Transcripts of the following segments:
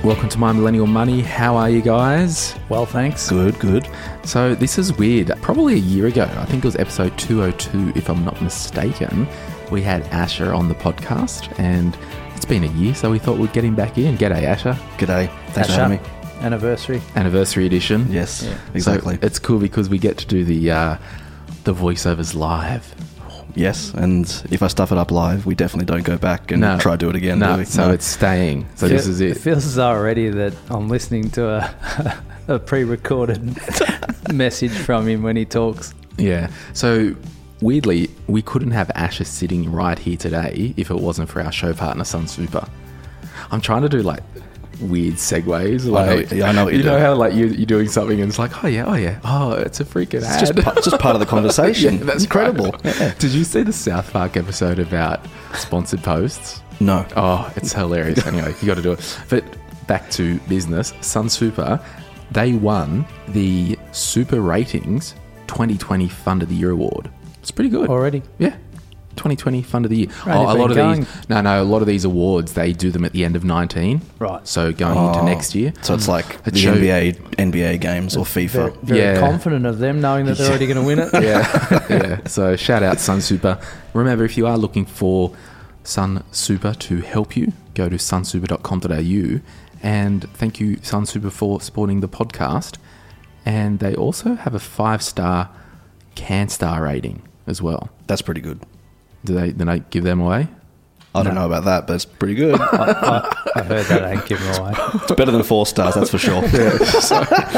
Welcome to My Millennial Money. How are you guys? Well, thanks. Good. So this is weird. Probably a year ago, I think it was episode 202, if I'm not mistaken, we had Asher on the podcast, and it's been a year, so we thought we'd get him back in. G'day, Asher. G'day. Thanks for having me. Anniversary edition. Yes, yeah. Exactly. So it's cool because we get to do the voiceovers live. Yes, and if I stuff it up live, we definitely don't go back and try to do it again. No, so it's staying. So this is it. It feels as though already that I'm listening to a pre-recorded message from him when he talks. Yeah. So weirdly, we couldn't have Asher sitting right here today if it wasn't for our show partner, Sunsuper. I'm trying to do like weird segues. Like, I know what you know how like you're doing something and it's like, oh yeah, it's a freaking ad. It's just part of the conversation. Yeah, that's incredible. Yeah. Did you see the South Park episode about sponsored posts? No. Oh, it's hilarious. Anyway, you got to do it. But back to business. Sunsuper, they won the Super Ratings 2020 Fund of the Year award. It's pretty good already. Yeah. 2020 Fund of the Year. Right, a lot of these. No, a lot of these awards they do them at the end of 19. Right. So going into next year. So it's like the NBA games or FIFA. Very confident of them, knowing that they're already going to win it. Yeah. So shout out Sunsuper. Remember, if you are looking for Sunsuper to help you, go to sunsuper.com.au, and thank you Sunsuper for supporting the podcast. And they also have a 5-star CanStar rating as well. That's pretty good. Do they give them away? I don't know about that, but it's pretty good. I heard that ain't giving away. It's better than 4 stars, that's for sure. It's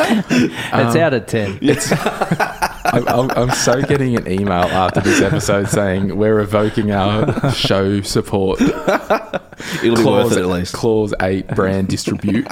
out of 10. I'm so getting an email after this episode saying we're revoking our show support. It'll be worth it at least. Clause 8 brand disrepute.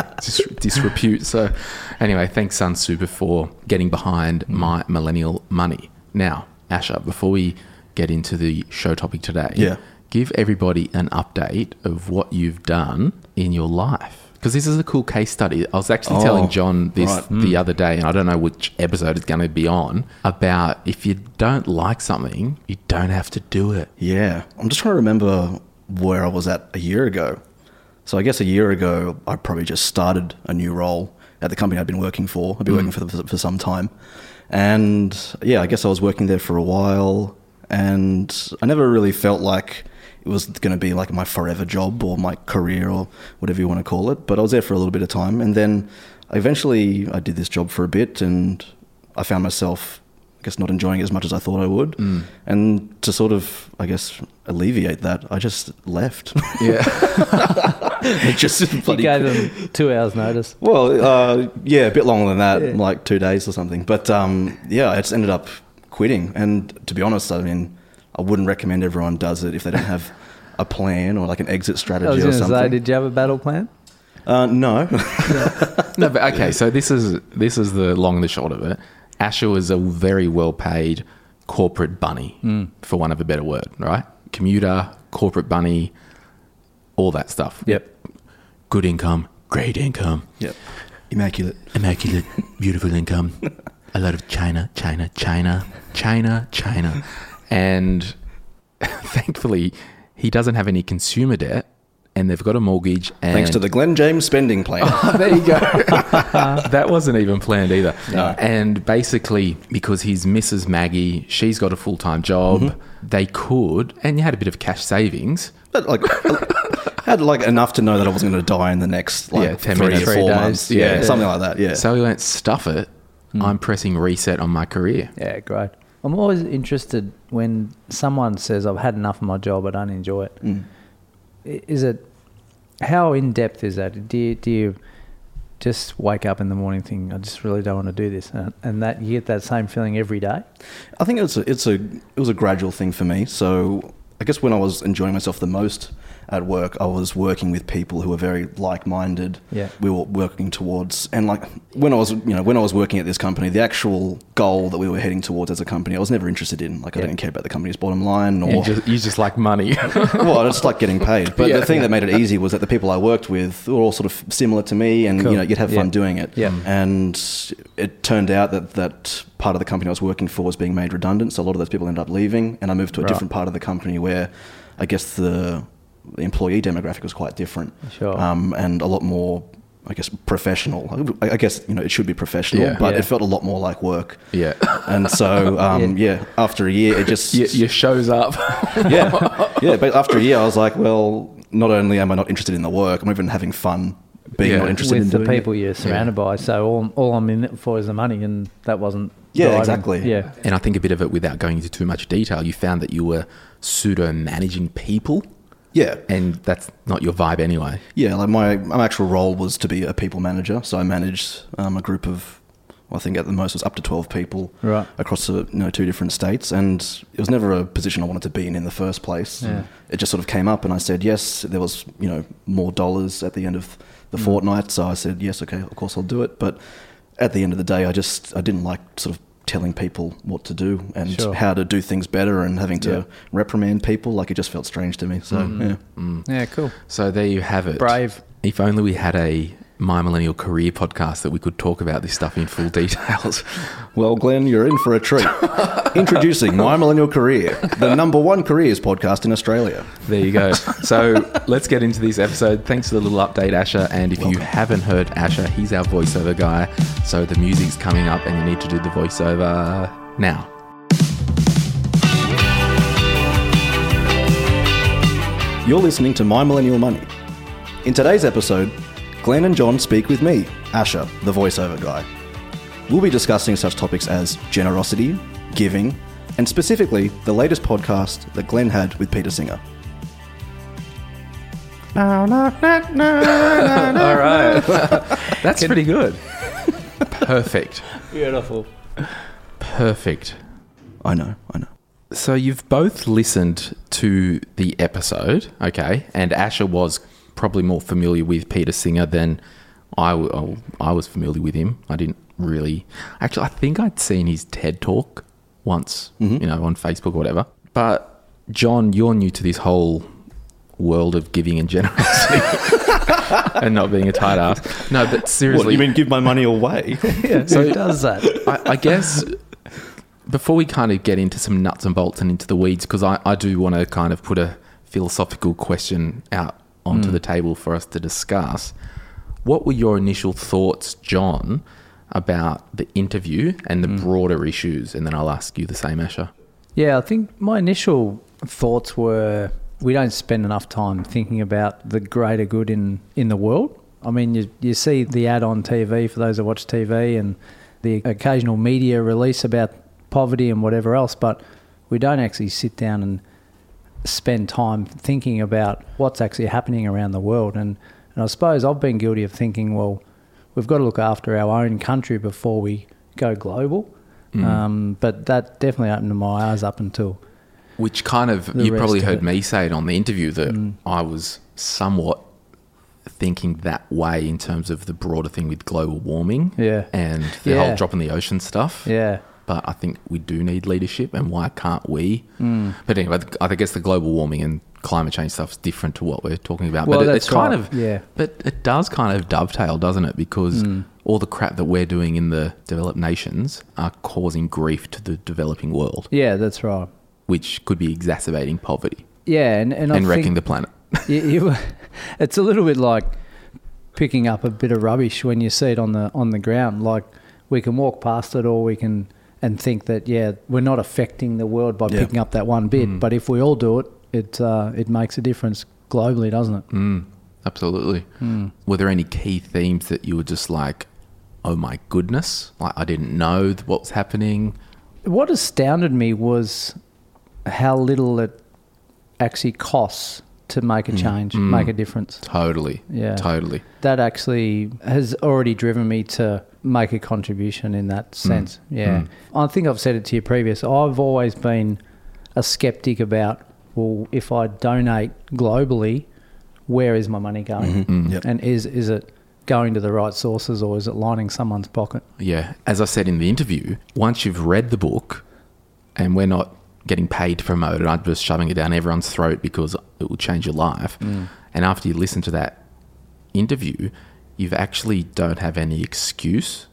So anyway, thanks Sunsuper for getting behind My Millennial Money. Now, Asher, before we get into the show topic today, give everybody an update of what you've done in your life. Because this is a cool case study. I was actually telling John this the other day, and I don't know which episode it's going to be on, about if you don't like something, you don't have to do it. Yeah. I'm just trying to remember where I was at a year ago. So I guess a year ago, I probably just started a new role at the company I'd been working for. I've been working for some time. And yeah, I guess I was working there for a while, and I never really felt like it was going to be like my forever job or my career or whatever you want to call it. But I was there for a little bit of time, and then eventually I did this job for a bit, and I found myself, I guess, not enjoying it as much as I thought I would. And to sort of, I guess, alleviate that, I just left. Yeah. You gave them 2 hours notice. Well, yeah, a bit longer than that, like 2 days or something. But yeah, I just ended up quitting. And to be honest, I mean, I wouldn't recommend everyone does it if they don't have a plan or like an exit strategy or something. Say, did you have a battle plan? No. No, but okay, so this is the long and the short of it. Asher was a very well-paid corporate bunny, for want of a better word, right? Commuter, corporate bunny, all that stuff. Yep. Good income, great income. Yep. Immaculate, beautiful income. A lot of China. And thankfully, he doesn't have any consumer debt, and they've got a mortgage. And thanks to the Glenn James spending plan. Oh, there you go. That wasn't even planned either. No. And basically, because his Mrs. Maggie, she's got a full-time job, they could, and you had a bit of cash savings. But like, had like enough to know that I wasn't going to die in the next 10 3 minutes, or 4 months. Yeah, something like that. Yeah. So he went, stuff it. I'm pressing reset on my career. Yeah, great. I'm always interested when someone says, I've had enough of my job, I don't enjoy it. Is it, how in-depth is that? Do you just wake up in the morning thinking, I just really don't want to do this? And that you get that same feeling every day? I think it was a gradual thing for me. So I guess when I was enjoying myself the most at work, I was working with people who were very like-minded. Yeah. We were working towards, and like when I was working at this company, the actual goal that we were heading towards as a company, I was never interested in. Like I didn't care about the company's bottom line, or you just like money. Well, I just like getting paid. But the thing that made it easy was that the people I worked with were all sort of similar to me, and you'd have fun doing it. Yeah. And it turned out that part of the company I was working for was being made redundant, so a lot of those people ended up leaving, and I moved to a different part of the company where I guess the the employee demographic was quite different. Sure. And a lot more, I guess, professional. I guess, it should be professional, but it felt a lot more like work. Yeah. And so, after a year, it just... Your show's up. yeah, but after a year, I was like, well, not only am I not interested in the work, I'm even having fun being not interested in with doing the people it. you're surrounded by. So all I'm in it for is the money, and that wasn't... Yeah, driving. exactly. Yeah. And I think a bit of it, without going into too much detail, you found that you were pseudo-managing people. Yeah. And that's not your vibe anyway. Yeah, like my actual role was to be a people manager. So I managed a group of, I think at the most it was up to 12 people across 2 different states. And it was never a position I wanted to be in the first place. Yeah. It just sort of came up and I said yes. There was, more dollars at the end of the fortnight. So I said, yes, okay, of course I'll do it. But at the end of the day, I didn't like sort of telling people what to do and how to do things better and having to reprimand people. Like, it just felt strange to me. So, Yeah, cool. So there you have it. Brave. If only we had a My Millennial Career podcast that we could talk about this stuff in full details. Well, Glenn, you're in for a treat. Introducing My Millennial Career, the #1 careers podcast in Australia. There you go. So let's get into this episode. Thanks for the little update, Asher. And if you haven't heard Asher, he's our voiceover guy. So the music's coming up and you need to do the voiceover now. You're listening to My Millennial Money. In today's episode, Glenn and John speak with me, Asher, the voiceover guy. We'll be discussing such topics as generosity, giving, and specifically the latest podcast that Glenn had with Peter Singer. All right. That's pretty good. Perfect. Beautiful. Perfect. I know. So you've both listened to the episode, okay? And Asher was probably more familiar with Peter Singer than I was familiar with him. I didn't really... Actually, I think I'd seen his TED Talk once, on Facebook or whatever. But, John, you're new to this whole world of giving and generosity and not being a tight ass. No, but seriously... What, you mean give my money away? Yeah, So- who does that? I guess before we kind of get into some nuts and bolts and into the weeds, because I do want to kind of put a philosophical question out onto the table for us to discuss. What were your initial thoughts, John, about the interview and the broader issues? And then I'll ask you the same, Asher. Yeah, I think my initial thoughts were we don't spend enough time thinking about the greater good in the world. I mean, you see the ad on TV for those that watch TV and the occasional media release about poverty and whatever else, but we don't actually sit down and spend time thinking about what's actually happening around the world. And I suppose I've been guilty of thinking, well, we've got to look after our own country before we go global. But that definitely opened my eyes up until... Which kind of, The you probably rest of heard it. me say it on the interview that I was somewhat thinking that way in terms of the broader thing with global warming and the whole drop in the ocean stuff. Yeah. But I think we do need leadership, and why can't we? But anyway, I guess the global warming and climate change stuff is different to what we're talking about. Well, but that's it's kind right. of, Yeah. but it does kind of dovetail, doesn't it? Because all the crap that we're doing in the developed nations are causing grief to the developing world, Yeah, that's right. which could be exacerbating poverty Yeah, and I and wrecking think the planet. it's a little bit like picking up a bit of rubbish when you see it on the ground. Like, we can walk past it, or we can and think that we're not affecting the world by picking up that one bit. But if we all do it, it makes a difference globally, doesn't it? Absolutely. Were there any key themes that you were just like, oh my goodness, like I didn't know what was happening? What astounded me was how little it actually costs to make a change, make a difference. Totally. Yeah. Totally. That actually has already driven me to make a contribution in that sense. I think I've said it to you previous. I've always been a skeptic about, well, if I donate globally, where is my money going? Yep. And is it going to the right sources, or is it lining someone's pocket? Yeah. As I said in the interview, once you've read the book, and we're not getting paid to promote it, I'm just shoving it down everyone's throat because it will change your life. And after you listen to that interview, you actually don't have any excuse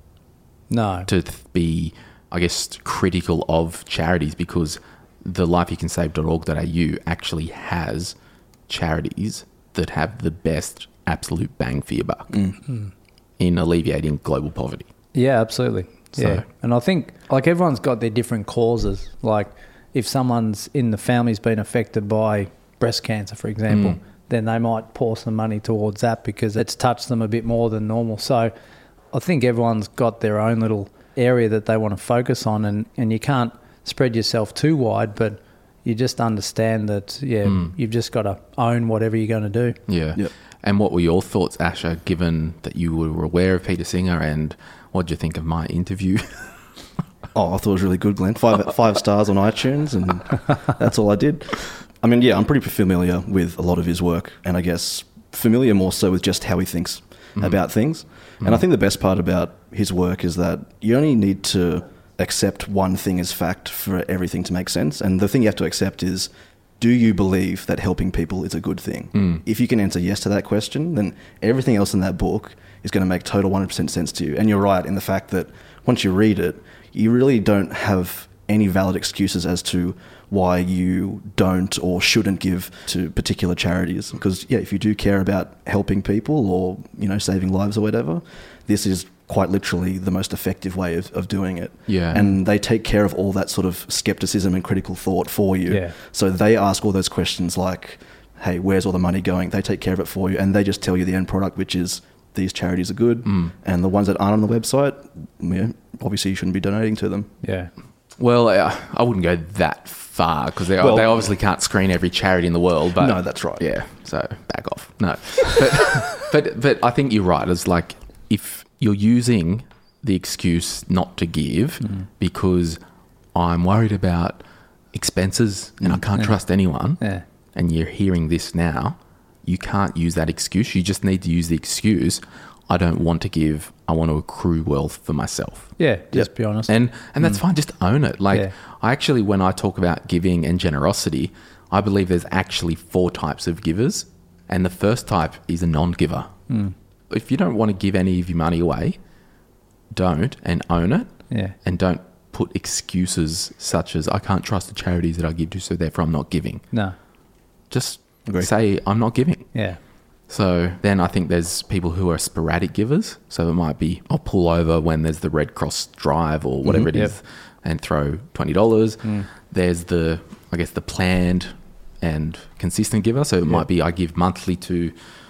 No. to be, I guess, critical of charities, because the lifeyoucansave.org.au actually has charities that have the best absolute bang for your buck in alleviating global poverty. Yeah, absolutely. So- Yeah. And I think like everyone's got their different causes. Like if someone's in the family's been affected by breast cancer, for example, then they might pour some money towards that because it's touched them a bit more than normal. So I think everyone's got their own little area that they want to focus on, and you can't spread yourself too wide, but you just understand that, you've just got to own whatever you're going to do. Yeah. Yep. And what were your thoughts, Asher, given that you were aware of Peter Singer, and what did you think of my interview? Oh, I thought it was really good, Glenn. Five stars on iTunes, and that's all I did. I mean, yeah, I'm pretty familiar with a lot of his work, and I guess familiar more so with just how he thinks about things. And I think the best part about his work is that you only need to accept one thing as fact for everything to make sense. And the thing you have to accept is, do you believe that helping people is a good thing? If you can answer yes to that question, then everything else in that book is going to make total 100% sense to you. And you're right in the fact that once you read it, you really don't have any valid excuses as to why you don't or shouldn't give to particular charities. Because, if you do care about helping people or, saving lives or whatever, this is quite literally the most effective way of doing it. Yeah. And they take care of all that sort of skepticism and critical thought for you. Yeah. So they ask all those questions like, hey, where's all the money going? They take care of it for you, and they just tell you the end product, which is these charities are good, and the ones that aren't on the website, obviously you shouldn't be donating to them. Yeah. Well, I wouldn't go that far because they obviously can't screen every charity in the world. But No, that's right. Yeah, so back off. No, but I think you're right. It's like if you're using the excuse not to give because I'm worried about expenses and I can't trust anyone, and you're hearing this now, you can't use that excuse. You just need to use the excuse, I don't want to give, I want to accrue wealth for myself. Yeah, just be honest. And that's fine, just own it. Like, Yeah. I actually, when I talk about giving and generosity, I believe there's actually 4 types of givers, and the first type is a non-giver. If you don't want to give any of your money away, don't, and own it. Yeah. And don't put excuses such as, I can't trust the charities that I give to, so therefore I'm not giving. No. Just Agreed. say, I'm not giving. Yeah. So then I think there's people who are sporadic givers. So it might be, I'll pull over when there's the Red Cross drive or whatever it is and throw $20. There's the planned and consistent giver. So it might be, I give monthly to,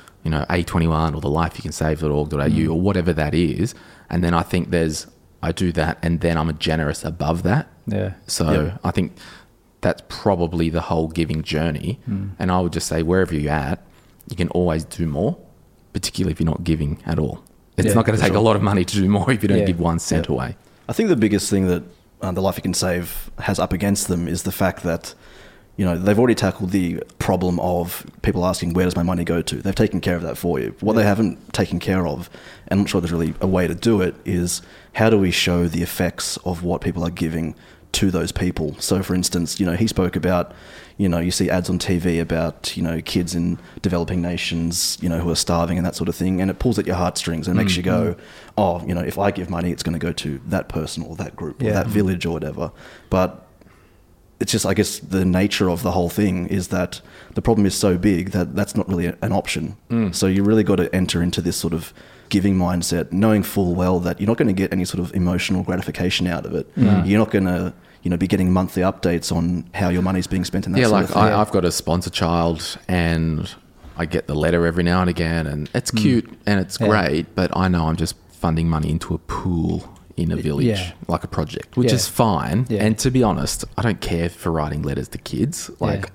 A21 or the lifeyoucansave.org.au or whatever that is. And then I think I do that and then I'm a generous above that. Yeah. So I think that's probably the whole giving journey. And I would just say, wherever you're at, you can always do more, particularly if you're not giving at all. It's not going to take a lot of money to do more if you don't give 1 cent away. I think the biggest thing that the Life You Can Save has up against them is the fact that, they've already tackled the problem of people asking, where does my money go to? They've taken care of that for you. What they haven't taken care of, and I'm not sure there's really a way to do it, is how do we show the effects of what people are giving to those people? So, for instance, he spoke about, you see ads on TV about, kids in developing nations, who are starving and that sort of thing, and it pulls at your heartstrings and makes you go, if I give money, it's going to go to that person or that group or that village or whatever. But it's just, I guess, the nature of the whole thing is that the problem is so big that that's not really an option. So you really got to enter into this sort of giving mindset, knowing full well that you're not going to get any sort of emotional gratification out of it. You're not going to be getting monthly updates on how your money's being spent in that sort of thing. I've got a sponsor child and I get the letter every now and again and it's cute and it's great, but I know I'm just funding money into a pool in a village, like a project, which is fine. Yeah. And to be honest, I don't care for writing letters to kids. Like,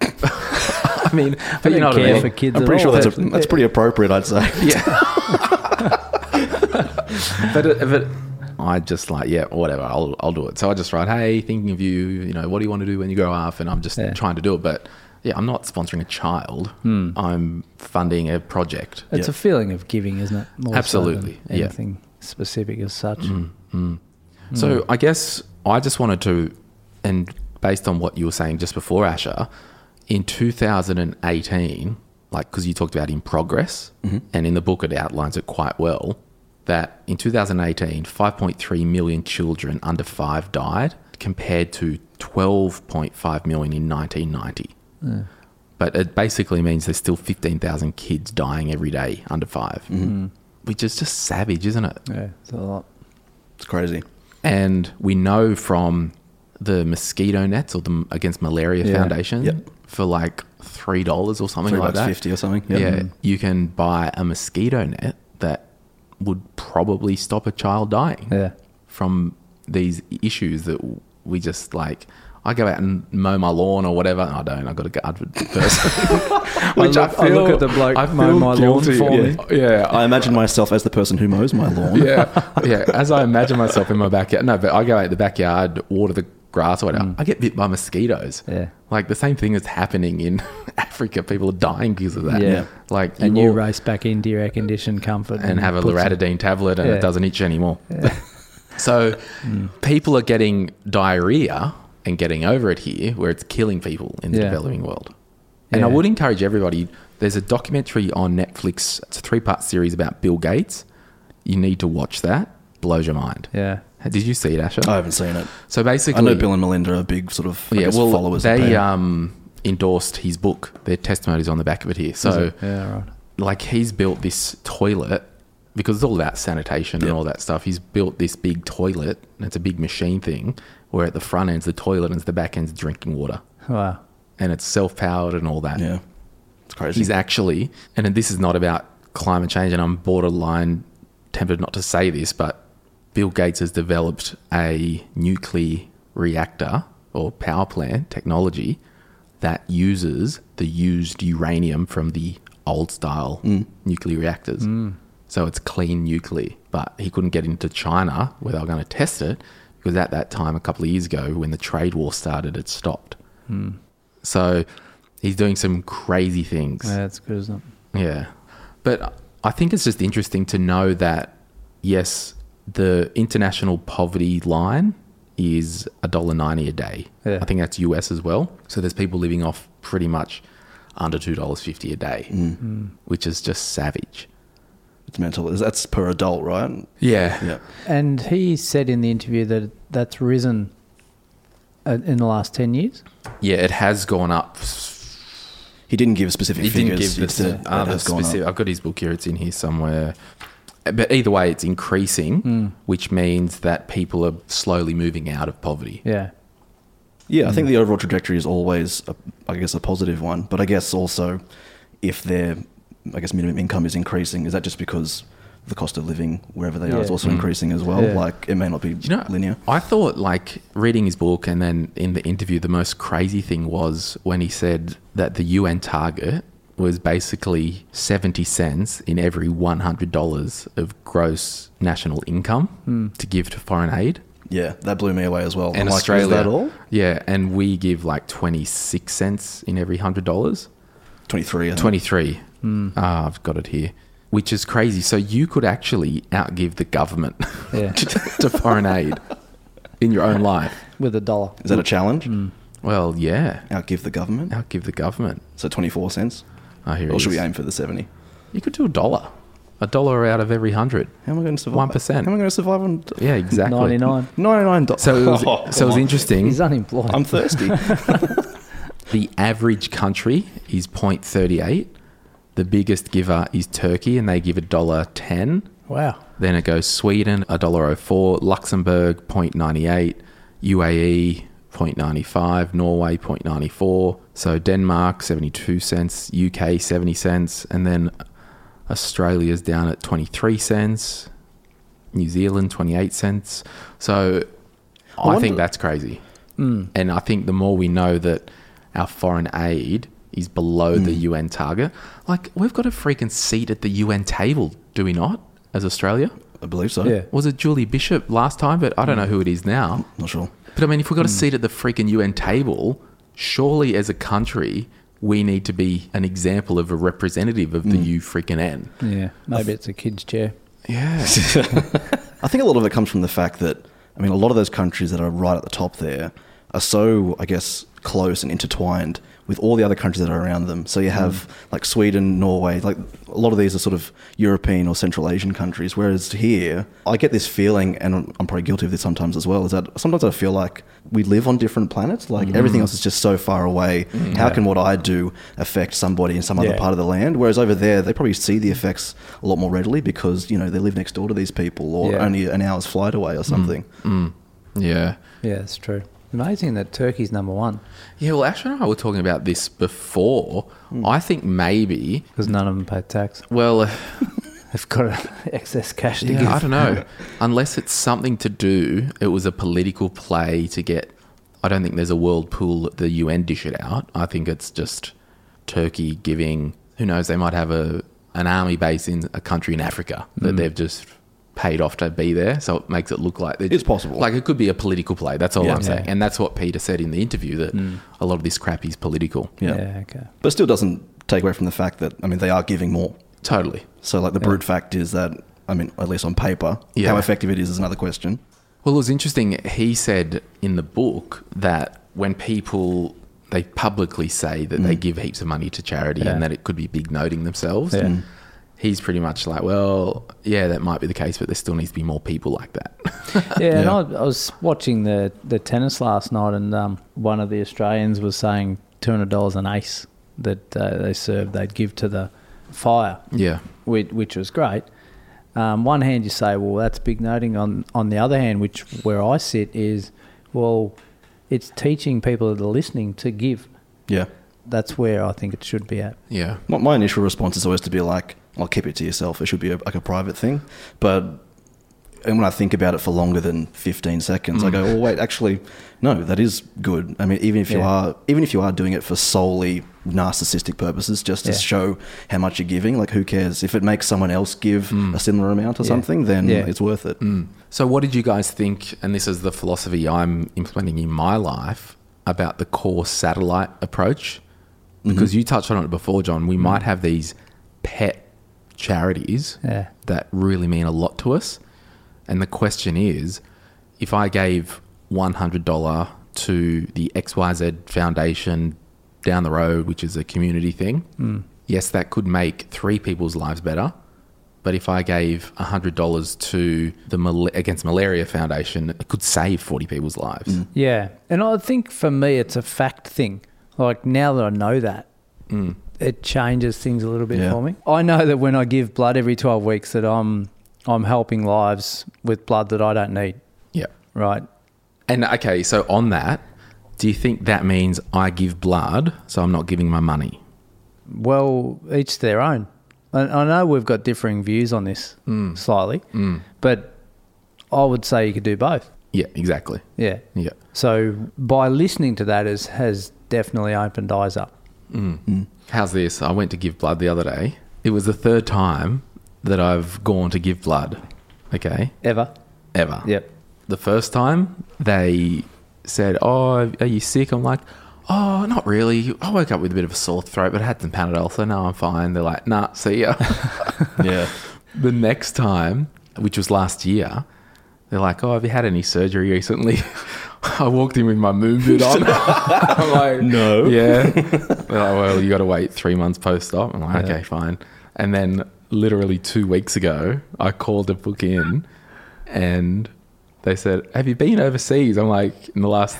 I mean, but you know what I mean? For kids I'm pretty sure that's pretty appropriate, I'd say. Yeah. but I just whatever, I'll do it. So I just write, hey, thinking of you, what do you want to do when you grow up? And I'm just trying to do it. But I'm not sponsoring a child. I'm funding a project. It's a feeling of giving, isn't it? More Absolutely. So than anything specific as such. So I guess I just wanted to, and based on what you were saying just before, Asher, in 2018, because you talked about in progress, and in the book it outlines it quite well, that in 2018, 5.3 million children under 5 died, compared to 12.5 million in 1990. But it basically means there's still 15,000 kids dying every day under 5, which is just savage, isn't it? Yeah, it's a lot. It's crazy. And we know from the mosquito nets or the Against Malaria Foundation Yep. for like $3 or something like that. $3.50 or something. Yep. Yeah, you can buy a mosquito net that would probably stop a child dying Yeah. from these issues that we just like. I go out and mow my lawn or whatever. I don't. I got a garden person. Which I look at the bloke mowing my lawn for me. Yeah, I imagine myself as the person who mows my lawn. yeah. As I imagine myself in my backyard. No, but I go out in the backyard, water the grass or whatever. I get bit by mosquitoes. Yeah. Like the same thing is happening in Africa. People are dying because of that. Yeah. Like And you walk race back into your air-conditioned comfort. and have a put some- loratadine tablet and Yeah. it doesn't itch anymore. So people are getting diarrhea and getting over it here where it's killing people in the Yeah. developing world. And I Yeah. would encourage everybody, there's a documentary on Netflix. It's a 3-part series about Bill Gates. You need to watch that. Blows your mind. Yeah. Did you see it, Asher? I haven't seen it. So basically, I know Bill and Melinda are big sort of I guess, followers. of they Pam. endorsed his book. Their testimonies on the back of it here. So Yeah, right. like he's built this toilet because it's all about sanitation and all that stuff. He's built this big toilet and it's a big machine thing where at the front end's the toilet and the back end's drinking water Wow. and it's self-powered and all that. Yeah. It's crazy. He's actually, and then this is not about climate change and I'm borderline tempted not to say this, but Bill Gates has developed a nuclear reactor or power plant technology that uses the used uranium from the old style nuclear reactors. So it's clean nuclear, but he couldn't get into China where they were going to test it because at that time, a couple of years ago, when the trade war started, it stopped. So he's doing some crazy things. Yeah, that's good, isn't it? Yeah. But I think it's just interesting to know that, yes, the international poverty line is $1.90 a day. Yeah. I think that's US as well. So there's people living off pretty much under $2.50 a day, which is just savage. It's mental. That's per adult, right? Yeah. Yeah. And he said in the interview that that's risen in the last 10 years. Yeah, it has gone up. He didn't give specific He figures. didn't give He said the it has gone up. specific. I've got his book here. It's in here somewhere. But either way, it's increasing, which means that people are slowly moving out of poverty. Yeah. Yeah, I think the overall trajectory is always, I guess, a positive one. But I guess also, if their, I guess, minimum income is increasing, is that just because the cost of living wherever they are is also increasing as well? Yeah. Like, it may not be linear. I thought, like, reading his book and then in the interview, the most crazy thing was when he said that the UN target was basically 70 cents in every $100 of gross national income to give to foreign aid. Yeah, that blew me away as well. And I'm like, Australia, is that all? Yeah, and we give like 26 cents in every $100. 23, I think. 23. I've got it here, which is crazy. So you could actually outgive the government Yeah. to foreign aid in your own life. With $1. Is that a challenge? Well, yeah, Outgive the government? outgive the government. So 24 cents? Oh, here Or it should we is. aim for the 70? You could do $1. $1 out of every 100. How am I going to survive? 1%. How am I going to survive on Yeah, exactly. 99. $99? So it was, Oh, so it was come on. interesting. He's unemployed. I'm thirsty. The average country is 0.38. The biggest giver is Turkey, and they give $1.10. Wow. Then it goes Sweden, $1.04, Luxembourg, 0.98, UAE, 0.95, Norway, 0.94. So Denmark, 72 cents, UK, 70 cents, and then Australia's down at 23 cents, New Zealand, 28 cents. So I wonder- think that's crazy. And I think the more we know that our foreign aid is below the UN target, like we've got a freaking seat at the UN table, do we not, as Australia? I believe so. Yeah. Was it Julie Bishop last time? But I don't know who it is now. Not sure. But I mean, if we've got a seat at the freaking UN table, surely as a country, we need to be an example of a representative of the U freaking N. Yeah. Maybe it's a kid's chair. Yeah. I think a lot of it comes from the fact that, I mean, a lot of those countries that are right at the top there are so, I guess, close and intertwined with all the other countries that are around them. So you have like Sweden, Norway, like a lot of these are sort of European or Central Asian countries. Whereas here, I get this feeling, and I'm probably guilty of this sometimes as well, is that sometimes I feel like we live on different planets. Like everything else is just so far away. How can what I do affect somebody in some other part of the land? Whereas over there, they probably see the effects a lot more readily because, you know, they live next door to these people or only an hour's flight away or something. Yeah. Yeah, it's true. Amazing that Turkey's number one. Yeah, well, Ash and I were talking about this before. I think maybe... Because none of them pay tax. Well... They've got excess cash to give. Yeah, I don't know. Unless it's something to do, it was a political play to get... I don't think there's a world pool that the UN dish it out. I think it's just Turkey giving... Who knows, they might have an army base in a country in Africa that they've just paid off to be there, so it makes it look like... It's possible. Like, it could be a political play, that's all I'm saying. And that's what Peter said in the interview, that a lot of this crap is political. Yeah, okay. But it still doesn't take away from the fact that, I mean, they are giving more. Totally. So, like, the brute fact is that, I mean, at least on paper, how effective it is another question. Well, it was interesting. He said in the book that when people, they publicly say that they give heaps of money to charity and that it could be big noting themselves, he's pretty much like, well, yeah, that might be the case, but there still needs to be more people like that. And I was watching the tennis last night, and one of the Australians was saying $200 an ace that they served, they'd give to the fire. Yeah. Which was great. One hand you say, well, that's big noting. On the other hand, where I sit is, well, it's teaching people that are listening to give. Yeah. That's where I think it should be at. Yeah. My initial response is always to be like, I'll keep it to yourself. It should be like a private thing. And when I think about it for longer than 15 seconds, I go, oh, wait, actually, no, that is good. I mean, even if you are doing it for solely narcissistic purposes, just to show how much you're giving, like, who cares? If it makes someone else give a similar amount or something, then it's worth it. So what did you guys think, and this is the philosophy I'm implementing in my life, about the core satellite approach? Because you touched on it before, John. We might have these pet charities that really mean a lot to us. And the question is, if I gave $100 to the XYZ Foundation down the road, which is a community thing, yes, that could make 3 people's lives better. But if I gave $100 to the Against Malaria Foundation, it could save 40 people's lives. Yeah. And I think for me, it's a fact thing. Like, now that I know that, it changes things a little bit for me. I know that when I give blood every 12 weeks that I'm helping lives with blood that I don't need. Yeah. Right. And, okay, so on that, do you think that means I give blood, so I'm not giving my money? Well, each their own. I know we've got differing views on this slightly, but I would say you could do both. Yeah, exactly. Yeah. Yeah. So by listening to that has definitely opened eyes up. How's this? I went to give blood the other day. It was the 3rd time that I've gone to give blood. Okay. Ever. Yep. The first time they said, oh, are you sick? I'm like, oh, not really. I woke up with a bit of a sore throat, but I had some Panadol, so now I'm fine. They're like, nah, see ya. Yeah. The next time, which was last year, they're like, oh, have you had any surgery recently? I walked in with my moon boot on. I'm like, no. Yeah. They're like, well, you got to wait 3 months post-op. I'm like, okay, fine. And then literally 2 weeks ago, I called to book in and they said, have you been overseas? I'm like, in the last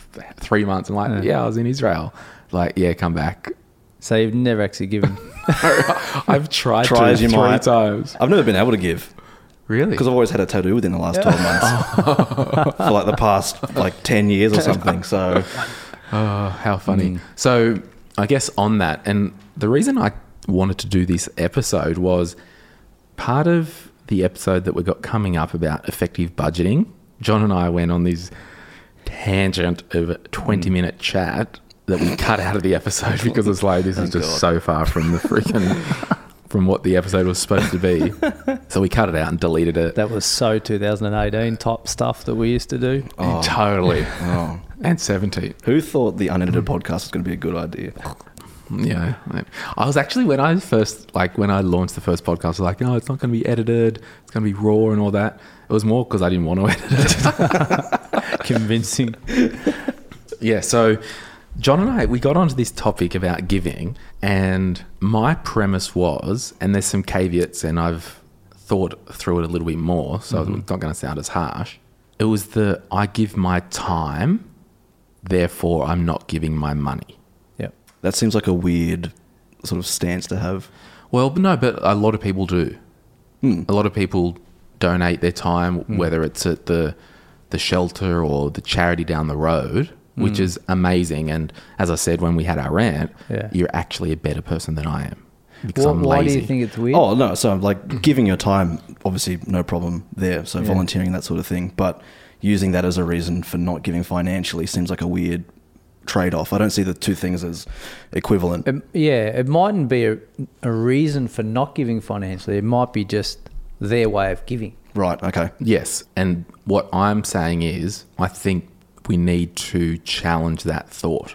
3 months. I'm like, yeah, I was in Israel. Like, yeah, come back. So you've never actually given? I've tried Try to as you 3 might. times. I've never been able to give. Really? Because I've always had a tattoo within the last 12 months. For like the past 10 years or something. So, oh, how funny. So I guess on that, and the reason I wanted to do this episode was part of the episode that we got coming up about effective budgeting. John and I went on this tangent of a 20-minute chat that we cut out of the episode because it's like, this is just so far from the freaking... from what the episode was supposed to be. So we cut it out and deleted it. That was so 2018 type stuff that we used to do. Oh, totally. Oh. And 17. Who thought the unedited podcast was going to be a good idea? Yeah. I was actually, when I launched the first podcast, I was like, no, it's not going to be edited. It's going to be raw and all that. It was more because I didn't want to edit it. Convincing. Yeah. So John and I, we got onto this topic about giving, and my premise was, and there's some caveats, and I've thought through it a little bit more, so it's not going to sound as harsh. It was I give my time, therefore I'm not giving my money. Yep. That seems like a weird sort of stance to have. Well, no, but a lot of people do. A lot of people donate their time, whether it's at the shelter or the charity down the road, which is amazing. And as I said when we had our rant, you're actually a better person than I am because I'm lazy. Why do you think it's weird? Oh, no. So, like, giving your time, obviously, no problem there. So, volunteering, that sort of thing. But using that as a reason for not giving financially seems like a weird trade-off. I don't see the two things as equivalent. It mightn't be a reason for not giving financially. It might be just their way of giving. Right, okay. Yes. And what I'm saying is, I think we need to challenge that thought.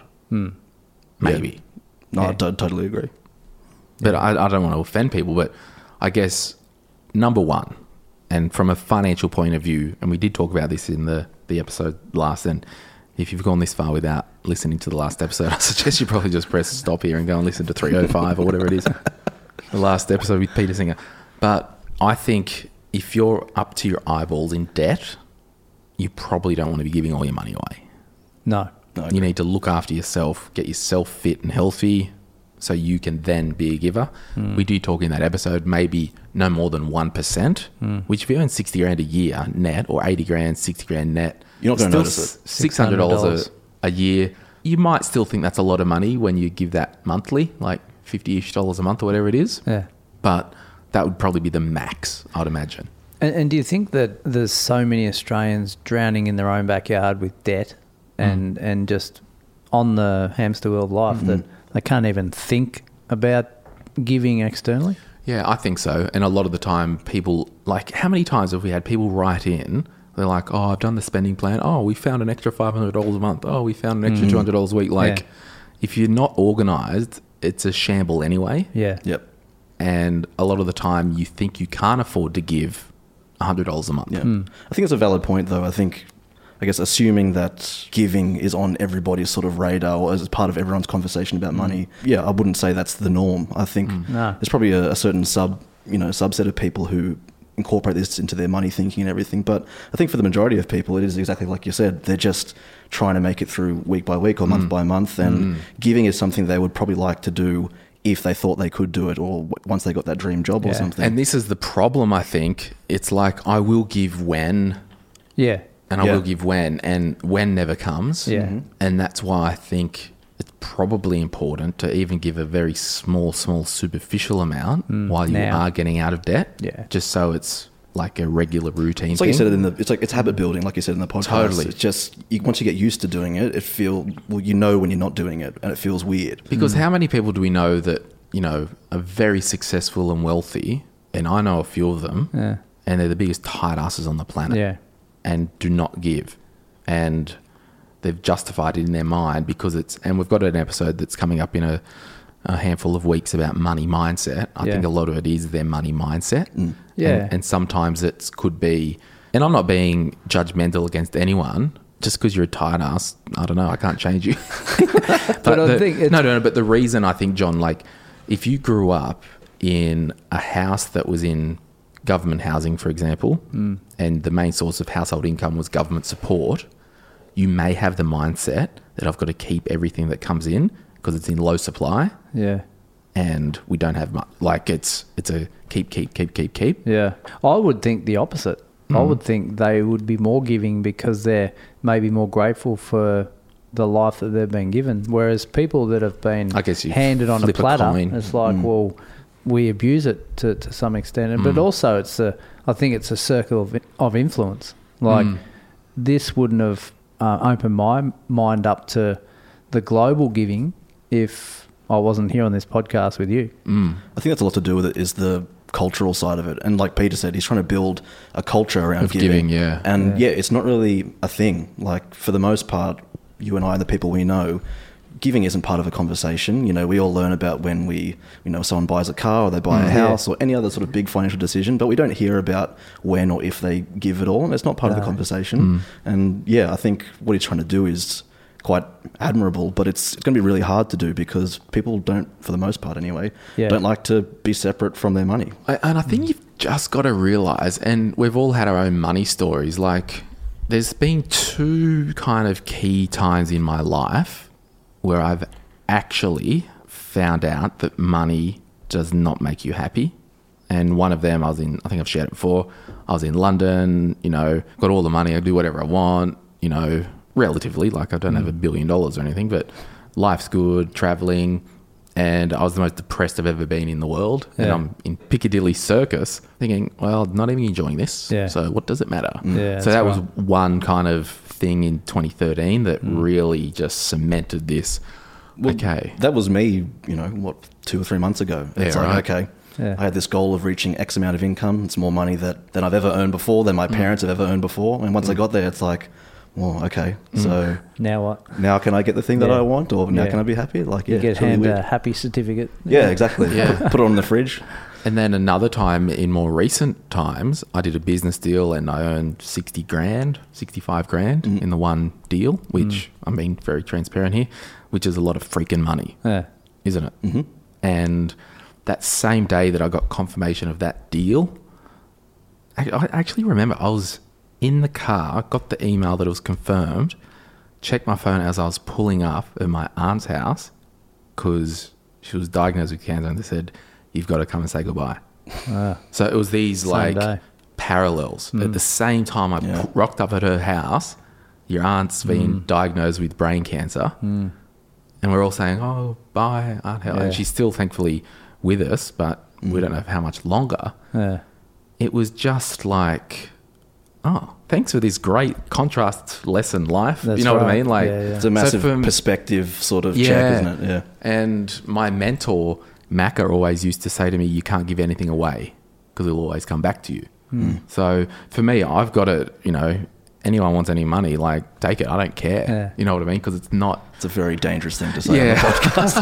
Maybe. No, I totally agree. But I don't want to offend people, but I guess number one, and from a financial point of view, and we did talk about this in the episode last, and if you've gone this far without listening to the last episode, I suggest you probably just press stop here and go and listen to 305 or whatever it is, the last episode with Peter Singer. But I think if you're up to your eyeballs in debt, you probably don't want to be giving all your money away. No. You need to look after yourself, get yourself fit and healthy so you can then be a giver. We do talk in that episode, maybe no more than 1%, which if you earn 60 grand a year net or 80 grand, 60 grand net, you're not going to notice it. $600 a year. You might still think that's a lot of money when you give that monthly, like $50-ish a month or whatever it is. Yeah. But that would probably be the max, I'd imagine. And do you think that there's so many Australians drowning in their own backyard with debt and just on the hamster wheel of life that they can't even think about giving externally? Yeah, I think so. And a lot of the time people, like, how many times have we had people write in, they're like, oh, I've done the spending plan. Oh, we found an extra $500 a month. Oh, we found an extra $200 a week. Like, if you're not organised, it's a shamble anyway. Yeah. Yep. And a lot of the time you think you can't afford to give $100 a month. Yeah. I think it's a valid point, though. I guess assuming that giving is on everybody's sort of radar or as part of everyone's conversation about money, I wouldn't say that's the norm. I think there's probably a certain subset of people who incorporate this into their money thinking and everything. But I think for the majority of people, it is exactly like you said. They're just trying to make it through week by week or month by month. And giving is something they would probably like to do if they thought they could do it or once they got that dream job or something. And this is the problem, I think. It's like, I will give when. Yeah. And I will give when. And when never comes. Yeah. And that's why I think it's probably important to even give a very small superficial amount while you are getting out of debt. Yeah. Just so it's like a regular routine It's like thing. you said it's habit building, like you said in the podcast. Totally. It's just once you get used to doing it, you know when you're not doing it, and it feels weird. Because how many people do we know that, are very successful and wealthy, and I know a few of them, and they're the biggest tight asses on the planet, and do not give, and they've justified it in their mind because and we've got an episode that's coming up in a handful of weeks about money mindset. I think a lot of it is their money mindset. Yeah. And sometimes it could be, and I'm not being judgmental against anyone, just because you're a tight ass, I don't know, I can't change you. But I think but the reason I think, John, like, if you grew up in a house that was in government housing, for example, and the main source of household income was government support, you may have the mindset that I've got to keep everything that comes in because it's in low supply. Yeah. And we don't have much. Like, it's a keep. Yeah. I would think the opposite. I would think they would be more giving because they're maybe more grateful for the life that they've been given. Whereas people that have been handed on a platter, it's like, well, we abuse it to some extent. But also I think it's a circle of influence. Like this wouldn't have opened my mind up to the global giving if I wasn't here on this podcast with you. I think that's a lot to do with it is the cultural side of it. And like Peter said, he's trying to build a culture around giving. And it's not really a thing. Like, for the most part, you and I and the people we know, giving isn't part of a conversation. We all learn about when someone buys a car or they buy a house or any other sort of big financial decision, but we don't hear about when or if they give it all. And it's not part of the conversation. And I think what he's trying to do is quite admirable, but it's going to be really hard to do because people don't, for the most part anyway, Yeah. don't like to be separate from their money. And I think you've just got to realize, and we've all had our own money stories, like there's been two kind of key times in my life where I've actually found out that money does not make you happy. And one of them, I think I've shared it before, I was in London, you know, got all the money, I do whatever I want, you know, relatively, like I don't have $1 billion or anything, but life's good, traveling, and I was the most depressed I've ever been in the world. And Yeah. I'm in Piccadilly Circus thinking, well, not even enjoying this, Yeah. so what does it matter? Yeah, So that's that was right. one kind of thing in 2013 that really just cemented this. Okay. That was me, you know, 2 or 3 months ago. It's Yeah, like, right. okay, Yeah. I had this goal of reaching X amount of income. It's more money than I've ever earned before, than my parents have ever earned before. And once I got there, it's like, well, okay, so Now what? now can I get the thing that Yeah. I want, or now Yeah. can I be happy? Like, You yeah, get it's really handed weird. a happy certificate. Yeah, exactly. Yeah. Put it on the fridge. And then another time in more recent times, I did a business deal and I earned 60 grand, 65 grand in the one deal, which I'm being very transparent here, which is a lot of freaking money, Yeah. isn't it? Mm-hmm. And that same day that I got confirmation of that deal, I actually remember I was in the car, got the email that it was confirmed, checked my phone as I was pulling up at my aunt's house because she was diagnosed with cancer and they said, you've got to come and say goodbye. Ah. So it was these Same like day. parallels. At the same time I Yeah. rocked up at her house, your aunt's been diagnosed with brain cancer and we're all saying, oh, bye, Aunt Helen. Yeah. And she's still thankfully with us, but we don't know for how much longer. Yeah. It was just like, oh, thanks for this great contrast lesson life. That's you know what I right. mean? Like, Yeah, yeah. It's a massive for- perspective sort of check, Yeah. isn't it? Yeah. And my mentor, Macca, always used to say to me, you can't give anything away because it'll always come back to you. So for me, I've got to, you know, anyone wants any money, like take it. I don't care. Yeah. You know what I mean? Because it's not, It's a very dangerous thing to say on the podcast.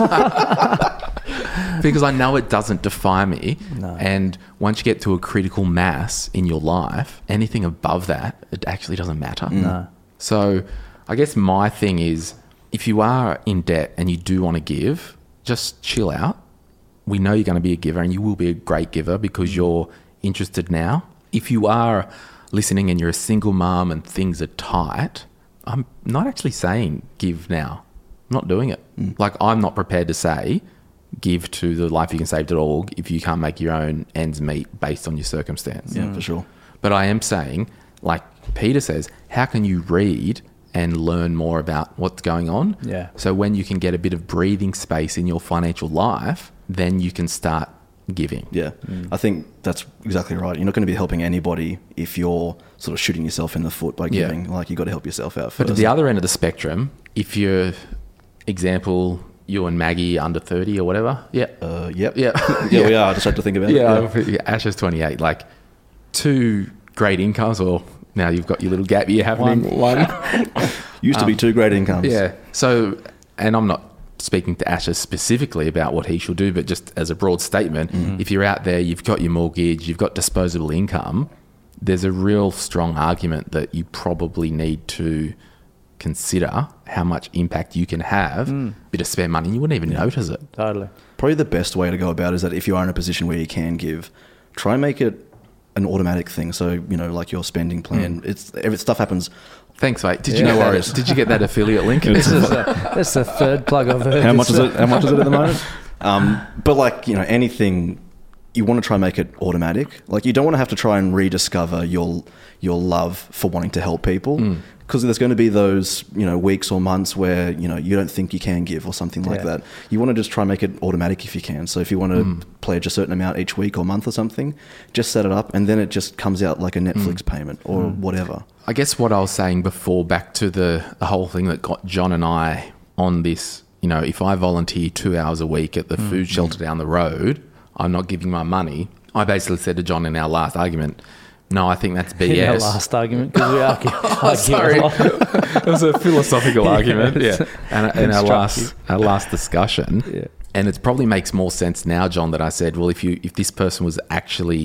because I know it doesn't define me. No. And once you get to a critical mass in your life, anything above that, it actually doesn't matter. No. So I guess my thing is, if you are in debt and you do want to give, just chill out. We know you're going to be a giver and you will be a great giver because you're interested now. If you are listening and you're a single mum and things are tight, I'm not actually saying give now. I'm not doing it. Like, I'm not prepared to say give to the lifeyoucansave.org if you can't make your own ends meet based on your circumstance. Yeah, for sure. But I am saying, like Peter says, how can you read and learn more about what's going on? Yeah. So when you can get a bit of breathing space in your financial life, then you can start giving. Yeah, I think that's exactly right. You're not going to be helping anybody if you're sort of shooting yourself in the foot by Yeah. giving. Like, you got to help yourself out first. But at the other end of the spectrum, if you're, example, you and Maggie under 30 or whatever. Yeah. Yep. Yeah. Yeah, we are. I just had to think about it. Yeah. Ash is 28. Like, two great incomes, or now you've got your little gap year happening. One. Used to be 2 great incomes. Yeah. So, and I'm not speaking to Asher specifically about what he should do, but just as a broad statement, if you're out there, you've got your mortgage, you've got disposable income, there's a real strong argument that you probably need to consider how much impact you can have, a bit of spare money, and you wouldn't even notice it. Totally. Probably the best way to go about it is that if you are in a position where you can give, try and make it an automatic thing. So, you know, like your spending plan, stuff happens. Thanks, mate. Did you Yeah. get No that? worries. Did you get that affiliate link? That's the third plug I've heard. How much is it? How much is it at the moment? But like, you know, anything, you want to try and make it automatic. Like, you don't want to have to try and rediscover your love for wanting to help people, because there's going to be those, you know, weeks or months where, you know, you don't think you can give or something like Yeah. that. You want to just try and make it automatic if you can. So if you want to pledge a certain amount each week or month or something, just set it up and then it just comes out like a Netflix payment or whatever. I guess what I was saying before, back to the whole thing that got John and I on this, you know, if I volunteer 2 hours a week at the food shelter down the road, I'm not giving my money. I basically said to John in our last argument, no, I think that's BS. In our last argument, because we argue. Sorry. It was a philosophical argument. Yeah. And in our Constructive. last discussion. Yeah. And it probably makes more sense now, John, that I said, well, if this person was actually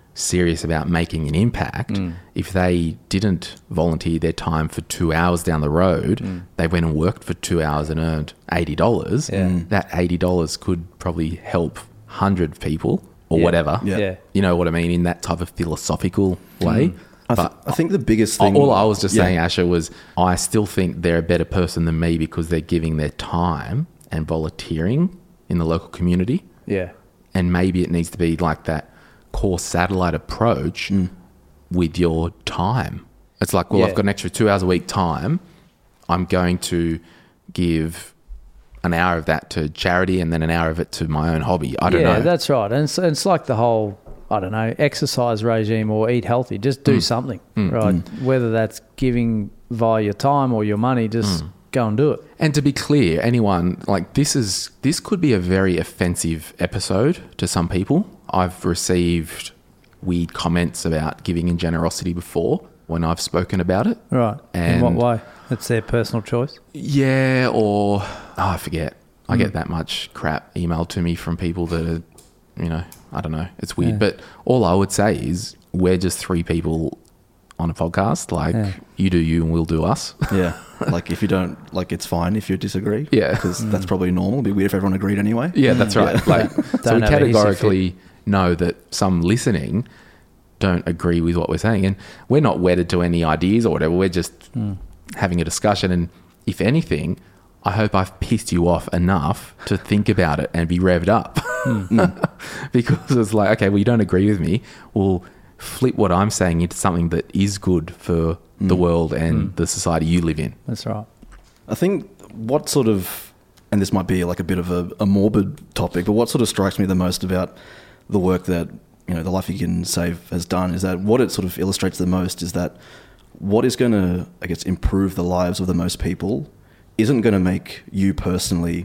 serious about making an impact, if they didn't volunteer their time for 2 hours down the road, they went and worked for 2 hours and earned $80. Yeah. That $80 could probably help 100 people or whatever. Yeah. You know what I mean? In that type of philosophical way. I think the biggest thing... All I was just Yeah. saying, Asher, was I still think they're a better person than me because they're giving their time and volunteering in the local community. Yeah. And maybe it needs to be like that core satellite approach with your time. It's like, well, Yeah. I've got an extra 2 hours a week time. I'm going to give an hour of that to charity and then an hour of it to my own hobby. I don't know. Yeah, that's right. And it's like the whole, I don't know, exercise regime or eat healthy. Just do something, right? Whether that's giving via your time or your money, just go and do it. And to be clear, anyone, like this could be a very offensive episode to some people. I've received weird comments about giving and generosity before when I've spoken about it. Right. And in what way? It's their personal choice. Yeah, or I forget. I get that much crap emailed to me from people that are, you know, I don't know. It's weird. Yeah. But all I would say is we're just three people on a podcast. Like, you do you and we'll do us. Yeah. Like, if you don't, like, it's fine if you disagree. Yeah. Because that's probably normal. It'd be weird if everyone agreed anyway. Yeah, that's right. Yeah. Like, so we Don't have a hissy categorically know that some listening don't agree with what we're saying. And we're not wedded to any ideas or whatever. We're just having a discussion. And if anything, I hope I've pissed you off enough to think about it and be revved up. Because it's like, okay, well, you don't agree with me. Well, flip what I'm saying into something that is good for the world and the society you live in. That's right. I think what sort of, and this might be like a bit of a morbid topic, but what sort of strikes me the most about the work that, you know, the Life You Can Save has done is that what it sort of illustrates the most is that what is going to, I guess, improve the lives of the most people isn't going to make you personally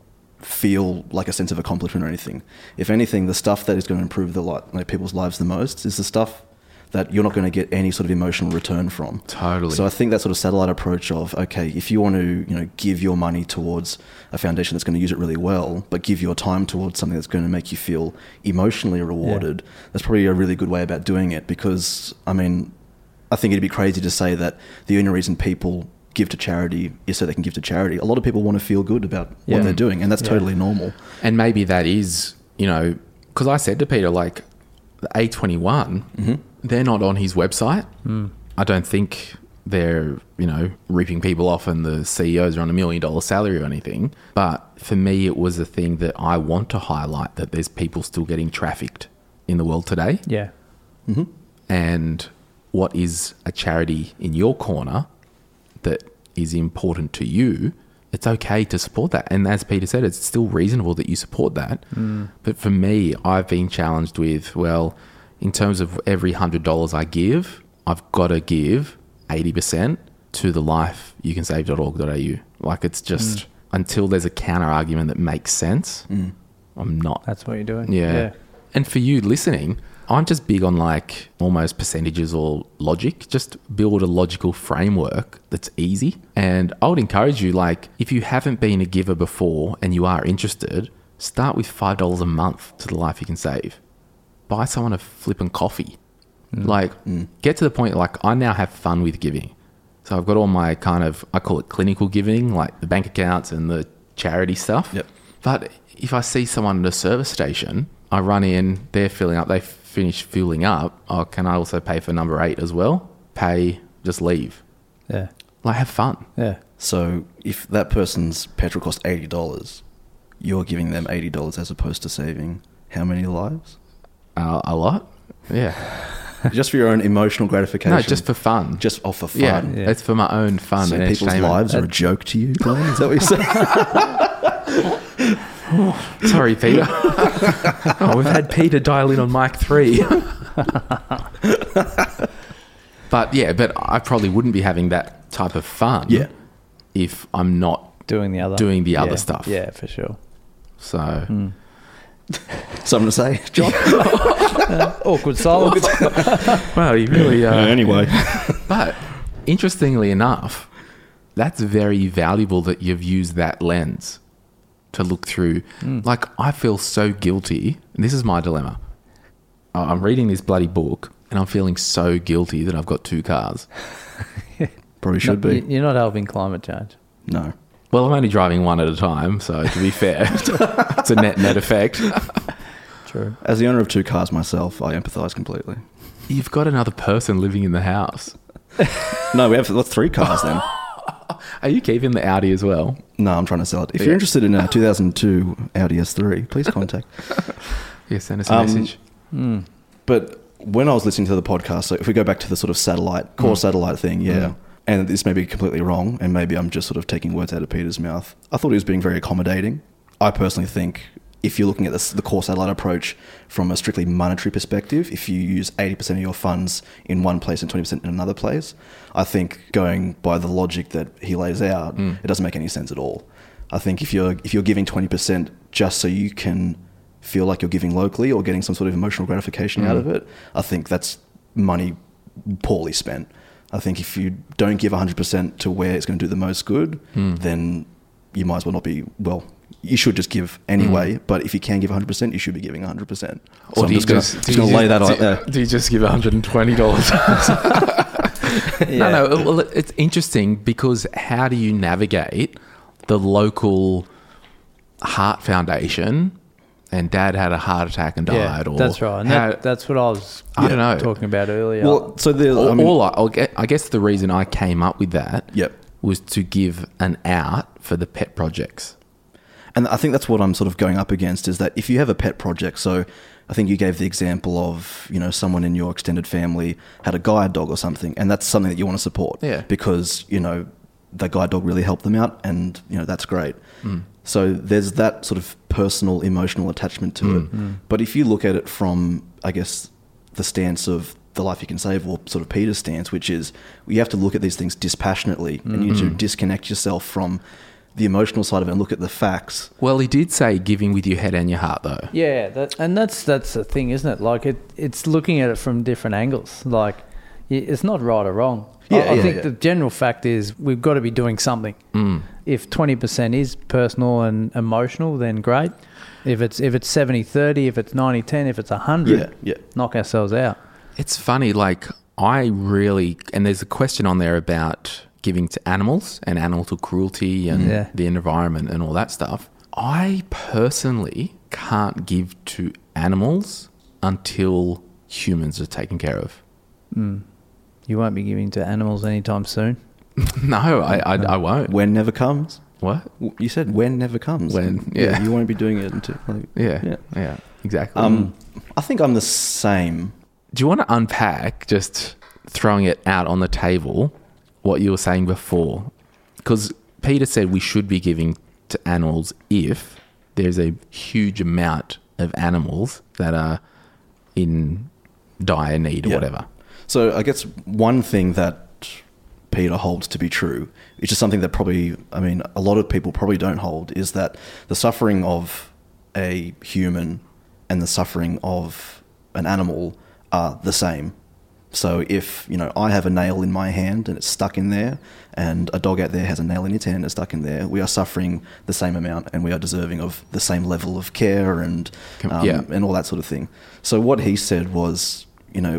feel like a sense of accomplishment or anything. If anything, the stuff that is going to improve people's lives the most is the stuff that you're not going to get any sort of emotional return from. Totally. So I think that sort of satellite approach of, okay, if you want to, you know, give your money towards a foundation that's going to use it really well, but give your time towards something that's going to make you feel emotionally rewarded, that's probably a really good way about doing it. Because, I mean, I think it'd be crazy to say that the only reason people give to charity is so they can give to charity. A lot of people want to feel good about what they're doing, and that's totally normal. And maybe that is, you know, because I said to Peter, like, the A21, they're not on his website. I don't think they're, you know, ripping people off and the CEOs are on $1 million salary or anything. But for me, it was a thing that I want to highlight, that there's people still getting trafficked in the world today. Yeah. And what is a charity in your corner that is important to you, it's okay to support that. And as Peter said, it's still reasonable that you support that. But for me, I've been challenged with, well, in terms of every $100 I give, I've got to give 80% to the lifeyoucansave.org.au. Like, it's just until there's a counter argument that makes sense, I'm not. That's what you're doing. Yeah. And for you listening, I'm just big on like almost percentages or logic. Just build a logical framework that's easy. And I would encourage you, like, if you haven't been a giver before and you are interested, start with $5 a month to the Life You Can Save. Buy someone a flippin' coffee. Like, get to the point, like, I now have fun with giving. So I've got all my kind of, I call it clinical giving, like the bank accounts and the charity stuff. Yep. But if I see someone at a service station, I run in, they're filling up, they finish fueling up. Oh, can I also pay for number 8 as well? Pay, just leave. Yeah. Like, have fun. Yeah. So if that person's petrol costs $80, you're giving them $80 as opposed to saving how many lives? A lot. Yeah. Just for your own emotional gratification? No, just for fun. Just for fun? Yeah, Yeah. it's for my own fun So and people's entertainment. lives are a joke to you, Glenn? Is that what you're saying? Sorry, Peter. Oh, we've had Peter dial in on mic 3. But yeah, but I probably wouldn't be having that type of fun if I'm not Doing the other other stuff. Yeah, for sure. So Something to say, John? Awkward silence. well, you really Anyway. But interestingly enough, that's very valuable that you've used that lens to look through. Like, I feel so guilty, and this is my dilemma. I'm reading this bloody book and I'm feeling so guilty that I've got 2 cars. Probably should be. You're not helping climate change. No. Well, I'm only driving one at a time, so to be fair, it's a net effect. True. As the owner of 2 cars myself, I empathise completely. You've got another person living in the house. No, we have 3 cars then. Are you keeping the Audi as well? No, I'm trying to sell it. If you're interested in a 2002 Audi S3, please contact. Yeah, send us a message. But when I was listening to the podcast, so if we go back to the sort of core satellite thing, and this may be completely wrong, and maybe I'm just sort of taking words out of Peter's mouth. I thought he was being very accommodating. I personally think if you're looking at the core satellite approach from a strictly monetary perspective, if you use 80% of your funds in one place and 20% in another place, I think going by the logic that he lays out, it doesn't make any sense at all. I think if you're giving 20% just so you can feel like you're giving locally or getting some sort of emotional gratification out of it, I think that's money poorly spent. I think if you don't give 100% to where it's going to do the most good, then you might as well not be, well, you should just give anyway, but if you can give 100%, you should be giving 100%. So Or I'm do you just just going to lay that out there. Do you just give $120? No. Well, it's interesting because how do you navigate the local heart foundation? And Dad had a heart attack and died. Or that's right. And that's what I was talking about earlier. Well, so I guess the reason I came up with that was to give an out for the pet projects. And I think that's what I'm sort of going up against is that if you have a pet project, so I think you gave the example of, someone in your extended family had a guide dog or something, and that's something that you want to support because, that guide dog really helped them out and, that's great. So there's that sort of personal, emotional attachment to it. But if you look at it from, I guess, the stance of the life you can save or sort of Peter's stance, which is you have to look at these things dispassionately and you need to disconnect yourself from the emotional side of it and look at the facts. Well, he did say giving with your head and your heart, though. Yeah, that's the thing, isn't it? Like it's looking at it from different angles. Like it's not right or wrong. I think the general fact is we've got to be doing something. If 20% is personal and emotional, then great. If it's 70-30, if it's 90-10, if it's 100, knock ourselves out. It's funny, like and there's a question on there about giving to animals and animal cruelty and the environment and all that stuff. I personally can't give to animals until humans are taken care of. You won't be giving to animals anytime soon? No, I won't. When never comes. What? You said when never comes. When, you won't be doing it until... Yeah, exactly. I think I'm the same. Do you want to unpack, just throwing it out on the table, what you were saying before? Because Peter said we should be giving to animals if there's a huge amount of animals that are in dire need or whatever. So I guess one thing that Peter holds to be true, which is something that a lot of people probably don't hold, is that the suffering of a human and the suffering of an animal are the same. So if, I have a nail in my hand and it's stuck in there and a dog out there has a nail in its hand and it's stuck in there, we are suffering the same amount and we are deserving of the same level of care and all that sort of thing. So what he said was,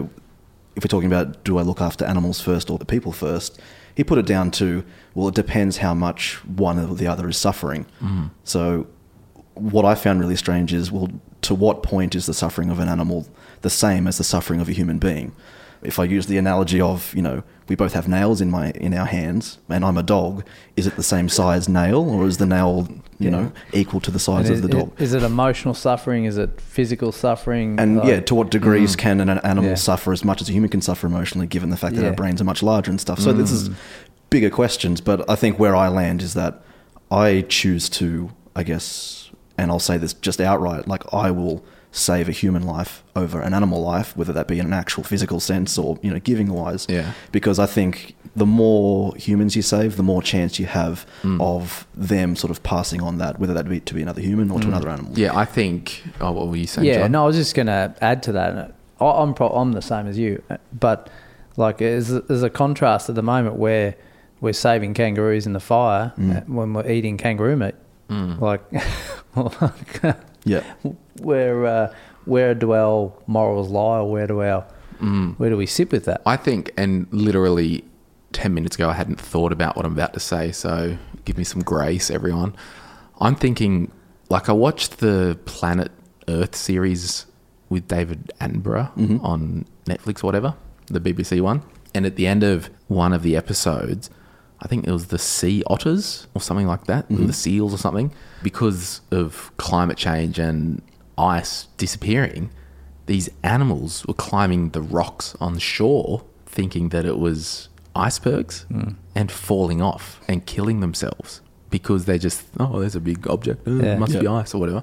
if we're talking about do I look after animals first or the people first, he put it down to, well, it depends how much one or the other is suffering. So what I found really strange is, well, to what point is the suffering of an animal the same as the suffering of a human being? If I use the analogy of, we both have nails in our hands and I'm a dog, is it the same size nail or is the nail, equal to the size of the dog? Is it emotional suffering? Is it physical suffering? And to what degrees can an animal suffer as much as a human can suffer emotionally, given the fact that our brains are much larger and stuff? So this is bigger questions, but I think where I land is that I choose to, I guess, and I'll say this just outright, like I will save a human life over an animal life, whether that be in an actual physical sense or, giving wise. Yeah. Because I think the more humans you save, the more chance you have of them sort of passing on that, whether that be to be another human or to another animal. Yeah, I think... Oh, what were you saying, Yeah, John? no, I was just going to add to that. I'm the same as you, but like there's a contrast at the moment where we're saving kangaroos in the fire when we're eating kangaroo meat. Like... Yeah, we're where do our morals lie, or where do we sit with that? I think, and literally 10 minutes ago, I hadn't thought about what I'm about to say, so give me some grace, everyone. I'm thinking, like, I watched the Planet Earth series with David Attenborough on Netflix, whatever, the BBC one. And at the end of one of the episodes, I think it was the sea otters or something like that, the seals or something, because of climate change and ice disappearing, these animals were climbing the rocks on the shore thinking that it was icebergs and falling off and killing themselves because they just, oh, there's a big object, it must be ice or whatever.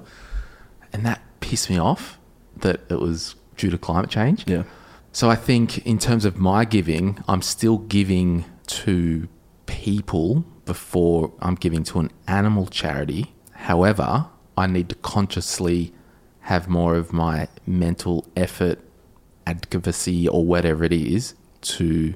And that pissed me off that it was due to climate change. Yeah. So I think in terms of my giving, I'm still giving to people before I'm giving to an animal charity. However, I need to consciously have more of my mental effort, advocacy, or whatever it is, to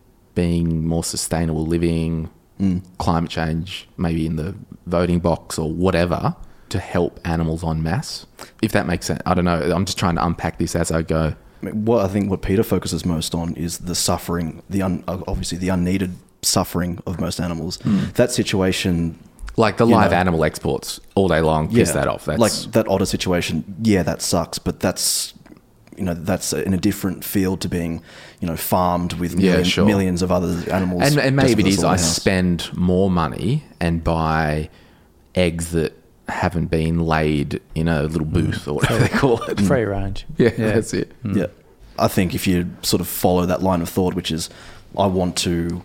being more sustainable living, climate change, maybe in the voting box or whatever, to help animals en masse. If that makes sense. I don't know. I'm just trying to unpack this as I go. I think what Peter focuses most on is the suffering, obviously the unneeded suffering of most animals. That situation, like the live animal exports all day long, piss that off. That's like that otter situation. Yeah, that sucks, but that's in a different field to being, farmed with millions of other animals. And maybe it is I spend more money and buy eggs that haven't been laid in a little booth or whatever they call it. Free range. Yeah, that's it. Yeah. I think if you sort of follow that line of thought, which is I want to,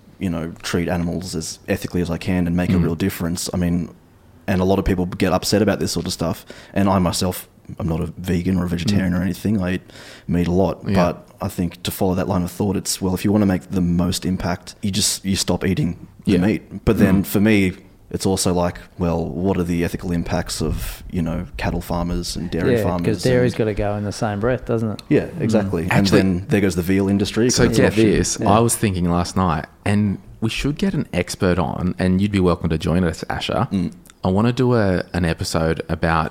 treat animals as ethically as I can and make a real difference. I mean, and a lot of people get upset about this sort of stuff. And I myself, I'm not a vegan or a vegetarian or anything. I eat meat a lot. Yeah. But I think to follow that line of thought, it's, well, if you want to make the most impact, you stop eating the meat. But then for me, it's also like, well, what are the ethical impacts of, cattle farmers and dairy farmers? Because dairy's got to go in the same breath, doesn't it? Yeah, exactly. Actually, and then there goes the veal industry. So get this, I was thinking last night, and we should get an expert on, and you'd be welcome to join us, Asher. I want to do an episode about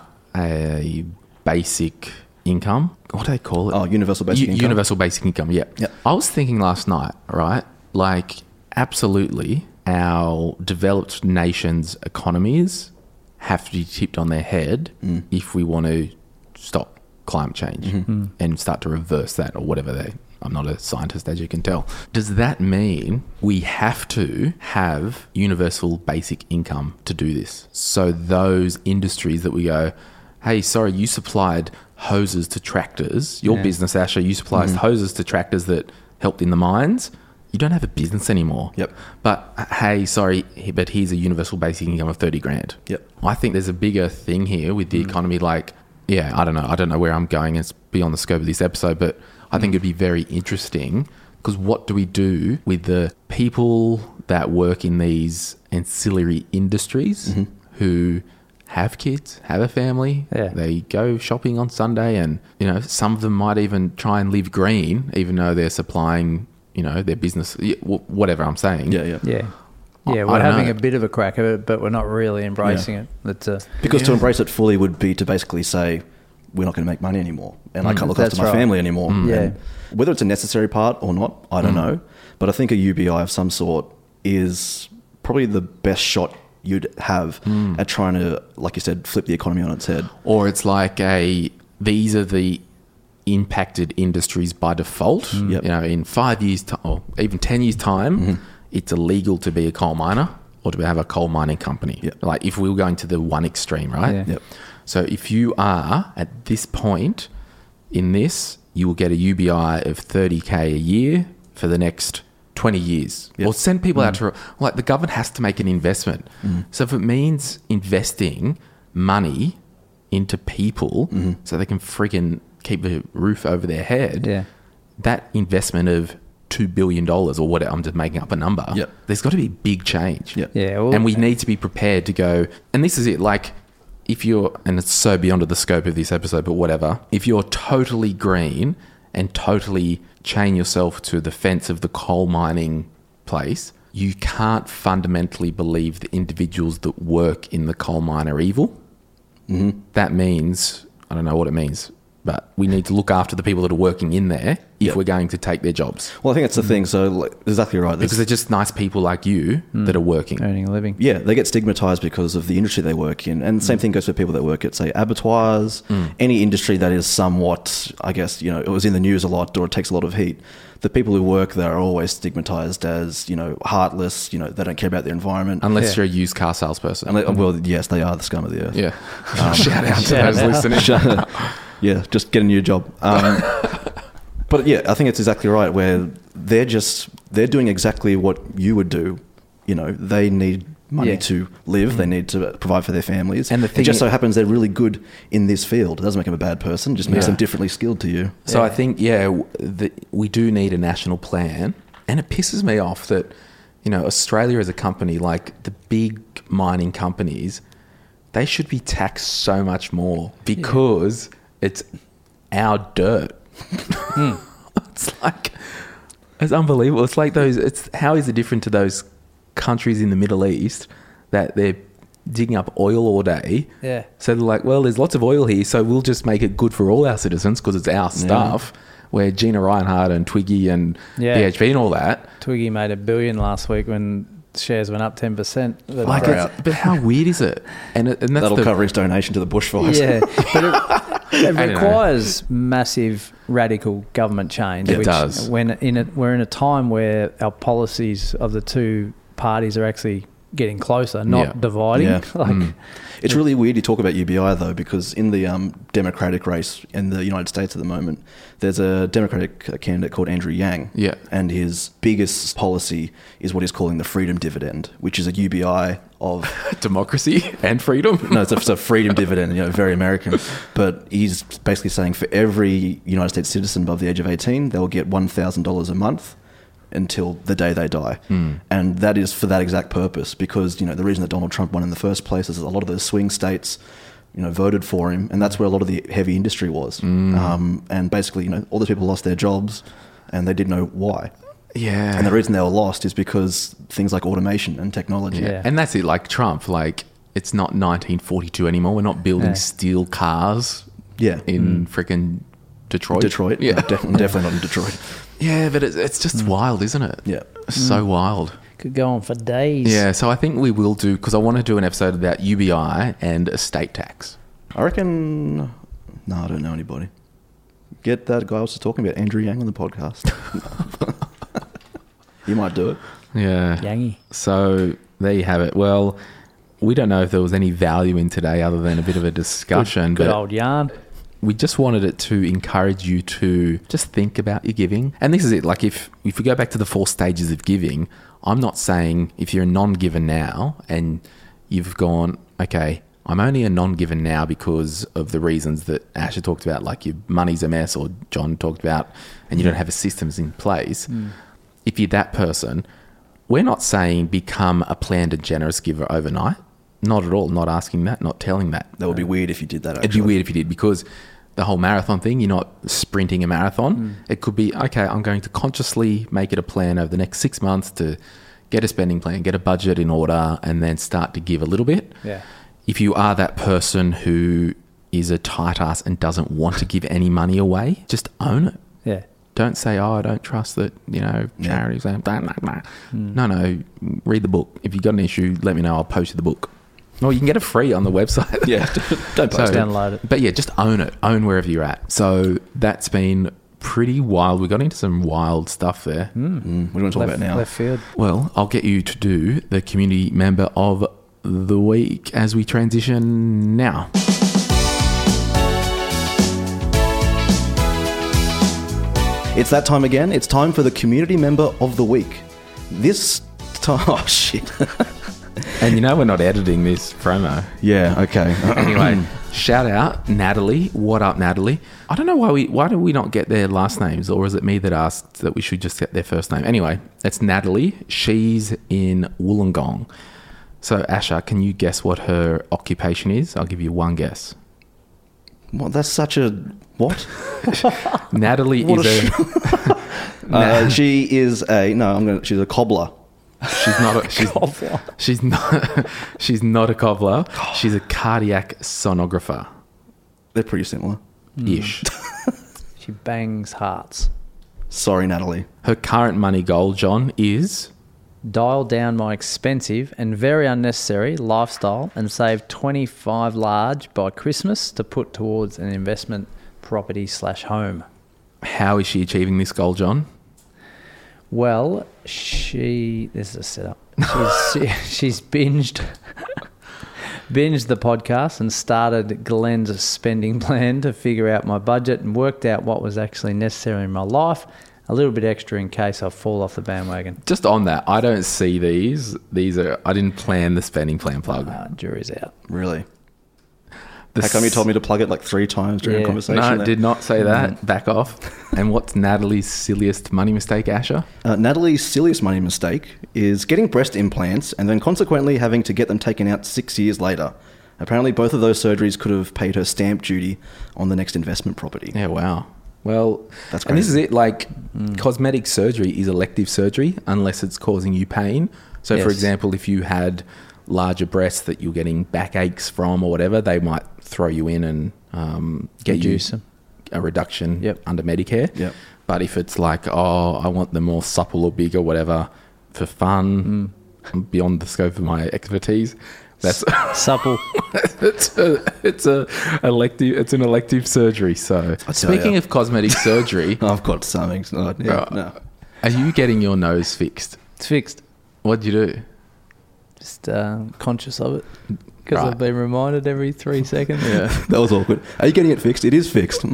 a basic income. What do they call it? Oh, universal basic income. Universal basic income, yeah. I was thinking last night, right, like absolutely our developed nations' economies have to be tipped on their head if we want to stop climate change and start to reverse that or whatever. I'm not a scientist, as you can tell. Does that mean we have to have universal basic income to do this? So those industries that we go, hey, sorry, you supplied hoses to tractors. Your business, Asher, you supplied hoses to tractors that helped in the mines. You don't have a business anymore. Yep. But hey, sorry, but here's a universal basic income of 30 grand. Yep. I think there's a bigger thing here with the economy. Like, I don't know where I'm going. It's beyond the scope of this episode, but I think it'd be very interesting because what do we do with the people that work in these ancillary industries who have kids, have a family, they go shopping on Sunday, and, some of them might even try and live green, even though they're supplying their business, whatever I'm saying. Yeah, we're having a bit of a crack at it, but we're not really embracing it. Because to embrace it fully would be to basically say, we're not going to make money anymore, and I can't look after my family anymore. And whether it's a necessary part or not, I don't know. But I think a UBI of some sort is probably the best shot you'd have at trying to, like you said, flip the economy on its head. Or it's like these are the impacted industries by default. In 5 years or even 10 years time, it's illegal to be a coal miner or to have a coal mining company. Like if we were going to the one extreme, right? So if you are at this point in this, you will get a UBI of 30k a year for the next 20 years. Or send people out to, like, the government has to make an investment. So if it means investing money into people so they can freaking keep a roof over their head, that investment of $2 billion or whatever, I'm just making up a number, there's got to be big change. And we need to be prepared to go, and this is it, like, if you're, and it's so beyond the scope of this episode, but whatever, if you're totally green and totally chain yourself to the fence of the coal mining place, you can't fundamentally believe the individuals that work in the coal mine are evil. That means, I don't know what it means, but we need to look after the people that are working in there if Yep. we're going to take their jobs. Well, I think that's the thing. So, like, exactly right. Because they're just nice people like you that are working. Earning a living. Yeah, they get stigmatized because of the industry they work in. And the same thing goes for people that work at, say, abattoirs, any industry that is somewhat, I guess, you know, it was in the news a lot or it takes a lot of heat. The people who work there are always stigmatized as, you know, heartless, you know, they don't care about the environment. Unless Yeah. you're a used car salesperson. Well, yes, they are the scum of the earth. Yeah. Shout out to Shout those out. listening. Yeah, just get a new job. But yeah, I think it's exactly right where they're doing exactly what you would do. You know, they need money Yeah. to live. They need to provide for their families. And the it thing just is- so happens they're really good in this field. It doesn't make them a bad person. Just makes Yeah. them differently skilled to you. So Yeah. I think, we do need a national plan. And it pisses me off that, you know, Australia as a company, like the big mining companies, they should be taxed so much more because it's our dirt. It's unbelievable. It's like how is it different to those countries in the Middle East that they're digging up oil all day? Yeah. So they're like, well, there's lots of oil here, so we'll just make it good for all our citizens because it's our stuff. Where Gina Reinhardt and Twiggy and Yeah. BHP and all that. Twiggy made $1 billion last week when shares went up 10%. Like, Far out. but how weird is it? And that's That'll cover his donation to the bushfires. Yeah, but it don't know. requires massive, radical government change. It does. We're in a time where our policies of the two parties are actually getting closer, not Yeah. dividing. Yeah. It's really weird you talk about UBI though, because in the Democratic race in the United States at the moment, there's a Democratic candidate called Andrew Yang. Yeah. And his biggest policy is what he's calling the freedom dividend, which is a UBI of democracy and freedom. no, it's a freedom dividend, you know, very American. But he's basically saying for every United States citizen above the age of 18, they'll get $1,000 a month until the day they die. And that is for that exact purpose because, you know, the reason that Donald Trump won in the first place is that a lot of those swing states, you know, voted for him, and that's where a lot of the heavy industry was. And basically, you know, all those people lost their jobs and they didn't know why. Yeah. And the reason they were lost is because things like automation and technology. Yeah. Yeah. And that's it, like Trump, like it's not 1942 anymore. We're not building Yeah. steel cars Yeah. in freaking Detroit. Detroit. Yeah. No, definitely not in Detroit. Yeah, but it's just wild, isn't it? Yeah. So wild. Could go on for days. Yeah, so I think we will do, because I want to do an episode about UBI and estate tax. I reckon... No, I don't know anybody. Get that guy I was just talking about, Andrew Yang, on the podcast. You might do it. Yeah. Yangy. So there you have it. Well, we don't know if there was any value in today other than a bit of a discussion, Good but old yarn. we just wanted it to encourage you to just think about your giving. And this is it. Like if we go back to the 4 stages of giving, I'm not saying if you're a non-giver now and you've gone, okay, I'm only a non-giver now because of the reasons that Asher talked about, like your money's a mess, or John talked about, and you don't have a systems in place. If you're that person, we're not saying become a planned and generous giver overnight. Not at all. Not asking that, not telling that. That would be weird if you did that, actually. It'd be weird if you did, because the whole marathon thing, you're not sprinting a marathon. It could be, okay, I'm going to consciously make it a plan over the next 6 months to get a spending plan, get a budget in order, and then start to give a little bit. Yeah. If you are that person who is a tight ass and doesn't want to give any money away, just own it. Yeah. Don't say, oh, I don't trust that, you know, charities. Blah, blah, blah. No, read the book. If you've got an issue, let me know. I'll post you the book. Or you can get it free on the website. Yeah, don't post it. Download it. But yeah, just own it. Own wherever you're at. So that's been pretty wild. We got into some wild stuff there. What do you want to talk about now? Left field. Well, I'll get you to do the community member of the week as we transition now. It's that time again. It's time for the community member of the week. This time... Oh, shit. And you know we're not editing this promo. Yeah, okay. Anyway, shout out Natalie. What up, Natalie? I don't know why do we not get their last names, or is it me that asked that we should just get their first name? Anyway, it's Natalie. She's in Wollongong. So Asher, can you guess what her occupation is? I'll give you one guess. Well, that's such a... What? Natalie What is a... she is a... No, she's a cobbler. she's not a, she's not a cobbler. She's a cardiac sonographer. They're pretty similar. ish. She bangs hearts. Sorry, Natalie. Her current money goal, John, is Dial down my expensive and very unnecessary lifestyle and save 25 large by Christmas to put towards an investment property / home. how is she achieving this goal, John? Well, this is a setup. She's binged the podcast and started Glenn's spending plan to figure out my budget and worked out what was actually necessary in my life. A little bit extra in case I fall off the bandwagon. Just on that, I don't see these. I didn't plan the spending plan plug. Jury's out. Really? How come you told me to plug it like 3 times during the conversation? No, there? did not say that. Back off. And what's Natalie's silliest money mistake, Asher? Natalie's silliest money mistake is getting breast implants and then consequently having to get them taken out 6 years later. Apparently both of those surgeries could have paid her stamp duty on the next investment property. Yeah, wow. Well, That's and this is crazy. it. Like, cosmetic surgery is elective surgery unless it's causing you pain. So, for Yes. example, if you had larger breasts that you're getting backaches from or whatever, they might throw you in and get Reduce you them. a reduction Yep. under Medicare. Yep. But if it's like, oh, I want them more supple or big or whatever for fun, beyond the scope of my expertise, that's Supple. it's an elective surgery. So tell speaking ya. of cosmetic surgery, I've got something. No. are you getting your nose fixed? It's fixed. What'd you do? Just conscious of it. Because Right. I've been reminded every 3 seconds. Yeah. That was awkward. Are you getting it fixed? It is fixed.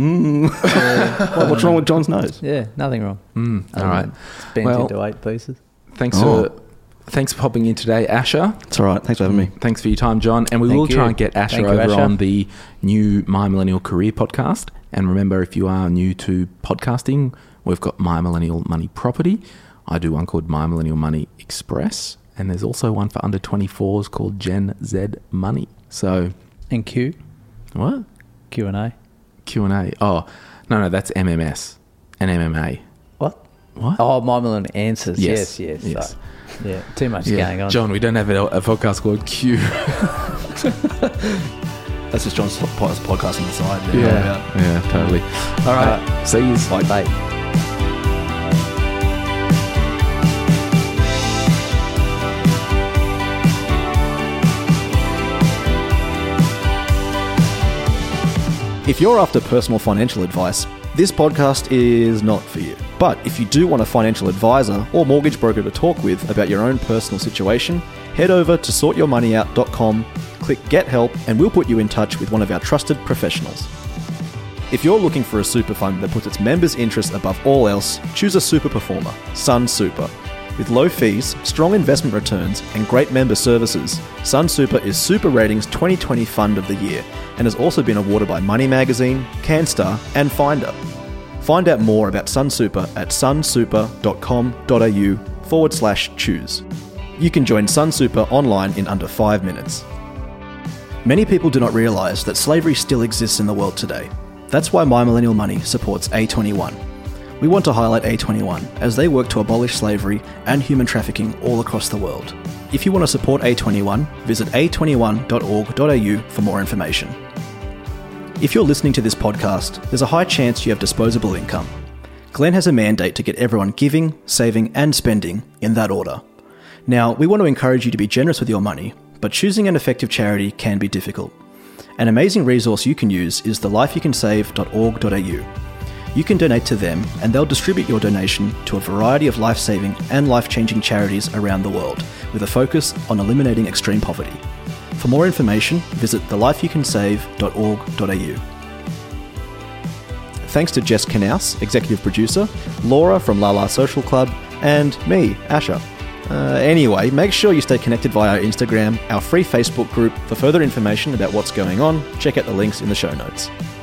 What's wrong with John's nose? Yeah, nothing wrong. All right. It's bent Well- into 8 pieces. Thanks for popping in today, Asher. It's all right. Thanks for having me. Thanks for your time, John. And we Thank will you. try and get Asher Thank you, over Asher. on the new My Millennial Career podcast. And remember, if you are new to podcasting, we've got My Millennial Money Property. I do one called My Millennial Money Express. And there's also one for under 24s called Gen Z Money. So, And Q. what? Q&A. Q&A. Oh, no, that's MMS and MMA. What? What? Oh, My Million Answers. Yes. Yes. Yes. So, yeah, too much Yeah. going on. John, we don't have a podcast called Q. That's just John's podcast on the side. Yeah, totally. All right. See you. Bye. If you're after personal financial advice, this podcast is not for you. But if you do want a financial advisor or mortgage broker to talk with about your own personal situation, head over to sortyourmoneyout.com, click Get Help, and we'll put you in touch with one of our trusted professionals. If you're looking for a super fund that puts its members' interests above all else, choose a super performer, Sun Super. With low fees, strong investment returns, and great member services, Sun Super is Super Ratings 2020 Fund of the Year and has also been awarded by Money Magazine, CanStar, and Finder. Find out more about Sun Super at sunsuper.com.au/choose. You can join Sun Super online in under 5 minutes. Many people do not realise that slavery still exists in the world today. That's why My Millennial Money supports A21. We want to highlight A21 as they work to abolish slavery and human trafficking all across the world. If you want to support A21, visit a21.org.au for more information. If you're listening to this podcast, there's a high chance you have disposable income. Glenn has a mandate to get everyone giving, saving, and spending in that order. Now, we want to encourage you to be generous with your money, but choosing an effective charity can be difficult. An amazing resource you can use is thelifeyoucansave.org.au. You can donate to them and they'll distribute your donation to a variety of life-saving and life-changing charities around the world with a focus on eliminating extreme poverty. For more information, visit thelifeyoucansave.org.au. Thanks to Jess Knaus, executive producer, Laura from Lala Social Club, and me, Asher. Anyway, make sure you stay connected via our Instagram, our free Facebook group. For further information about what's going on, check out the links in the show notes.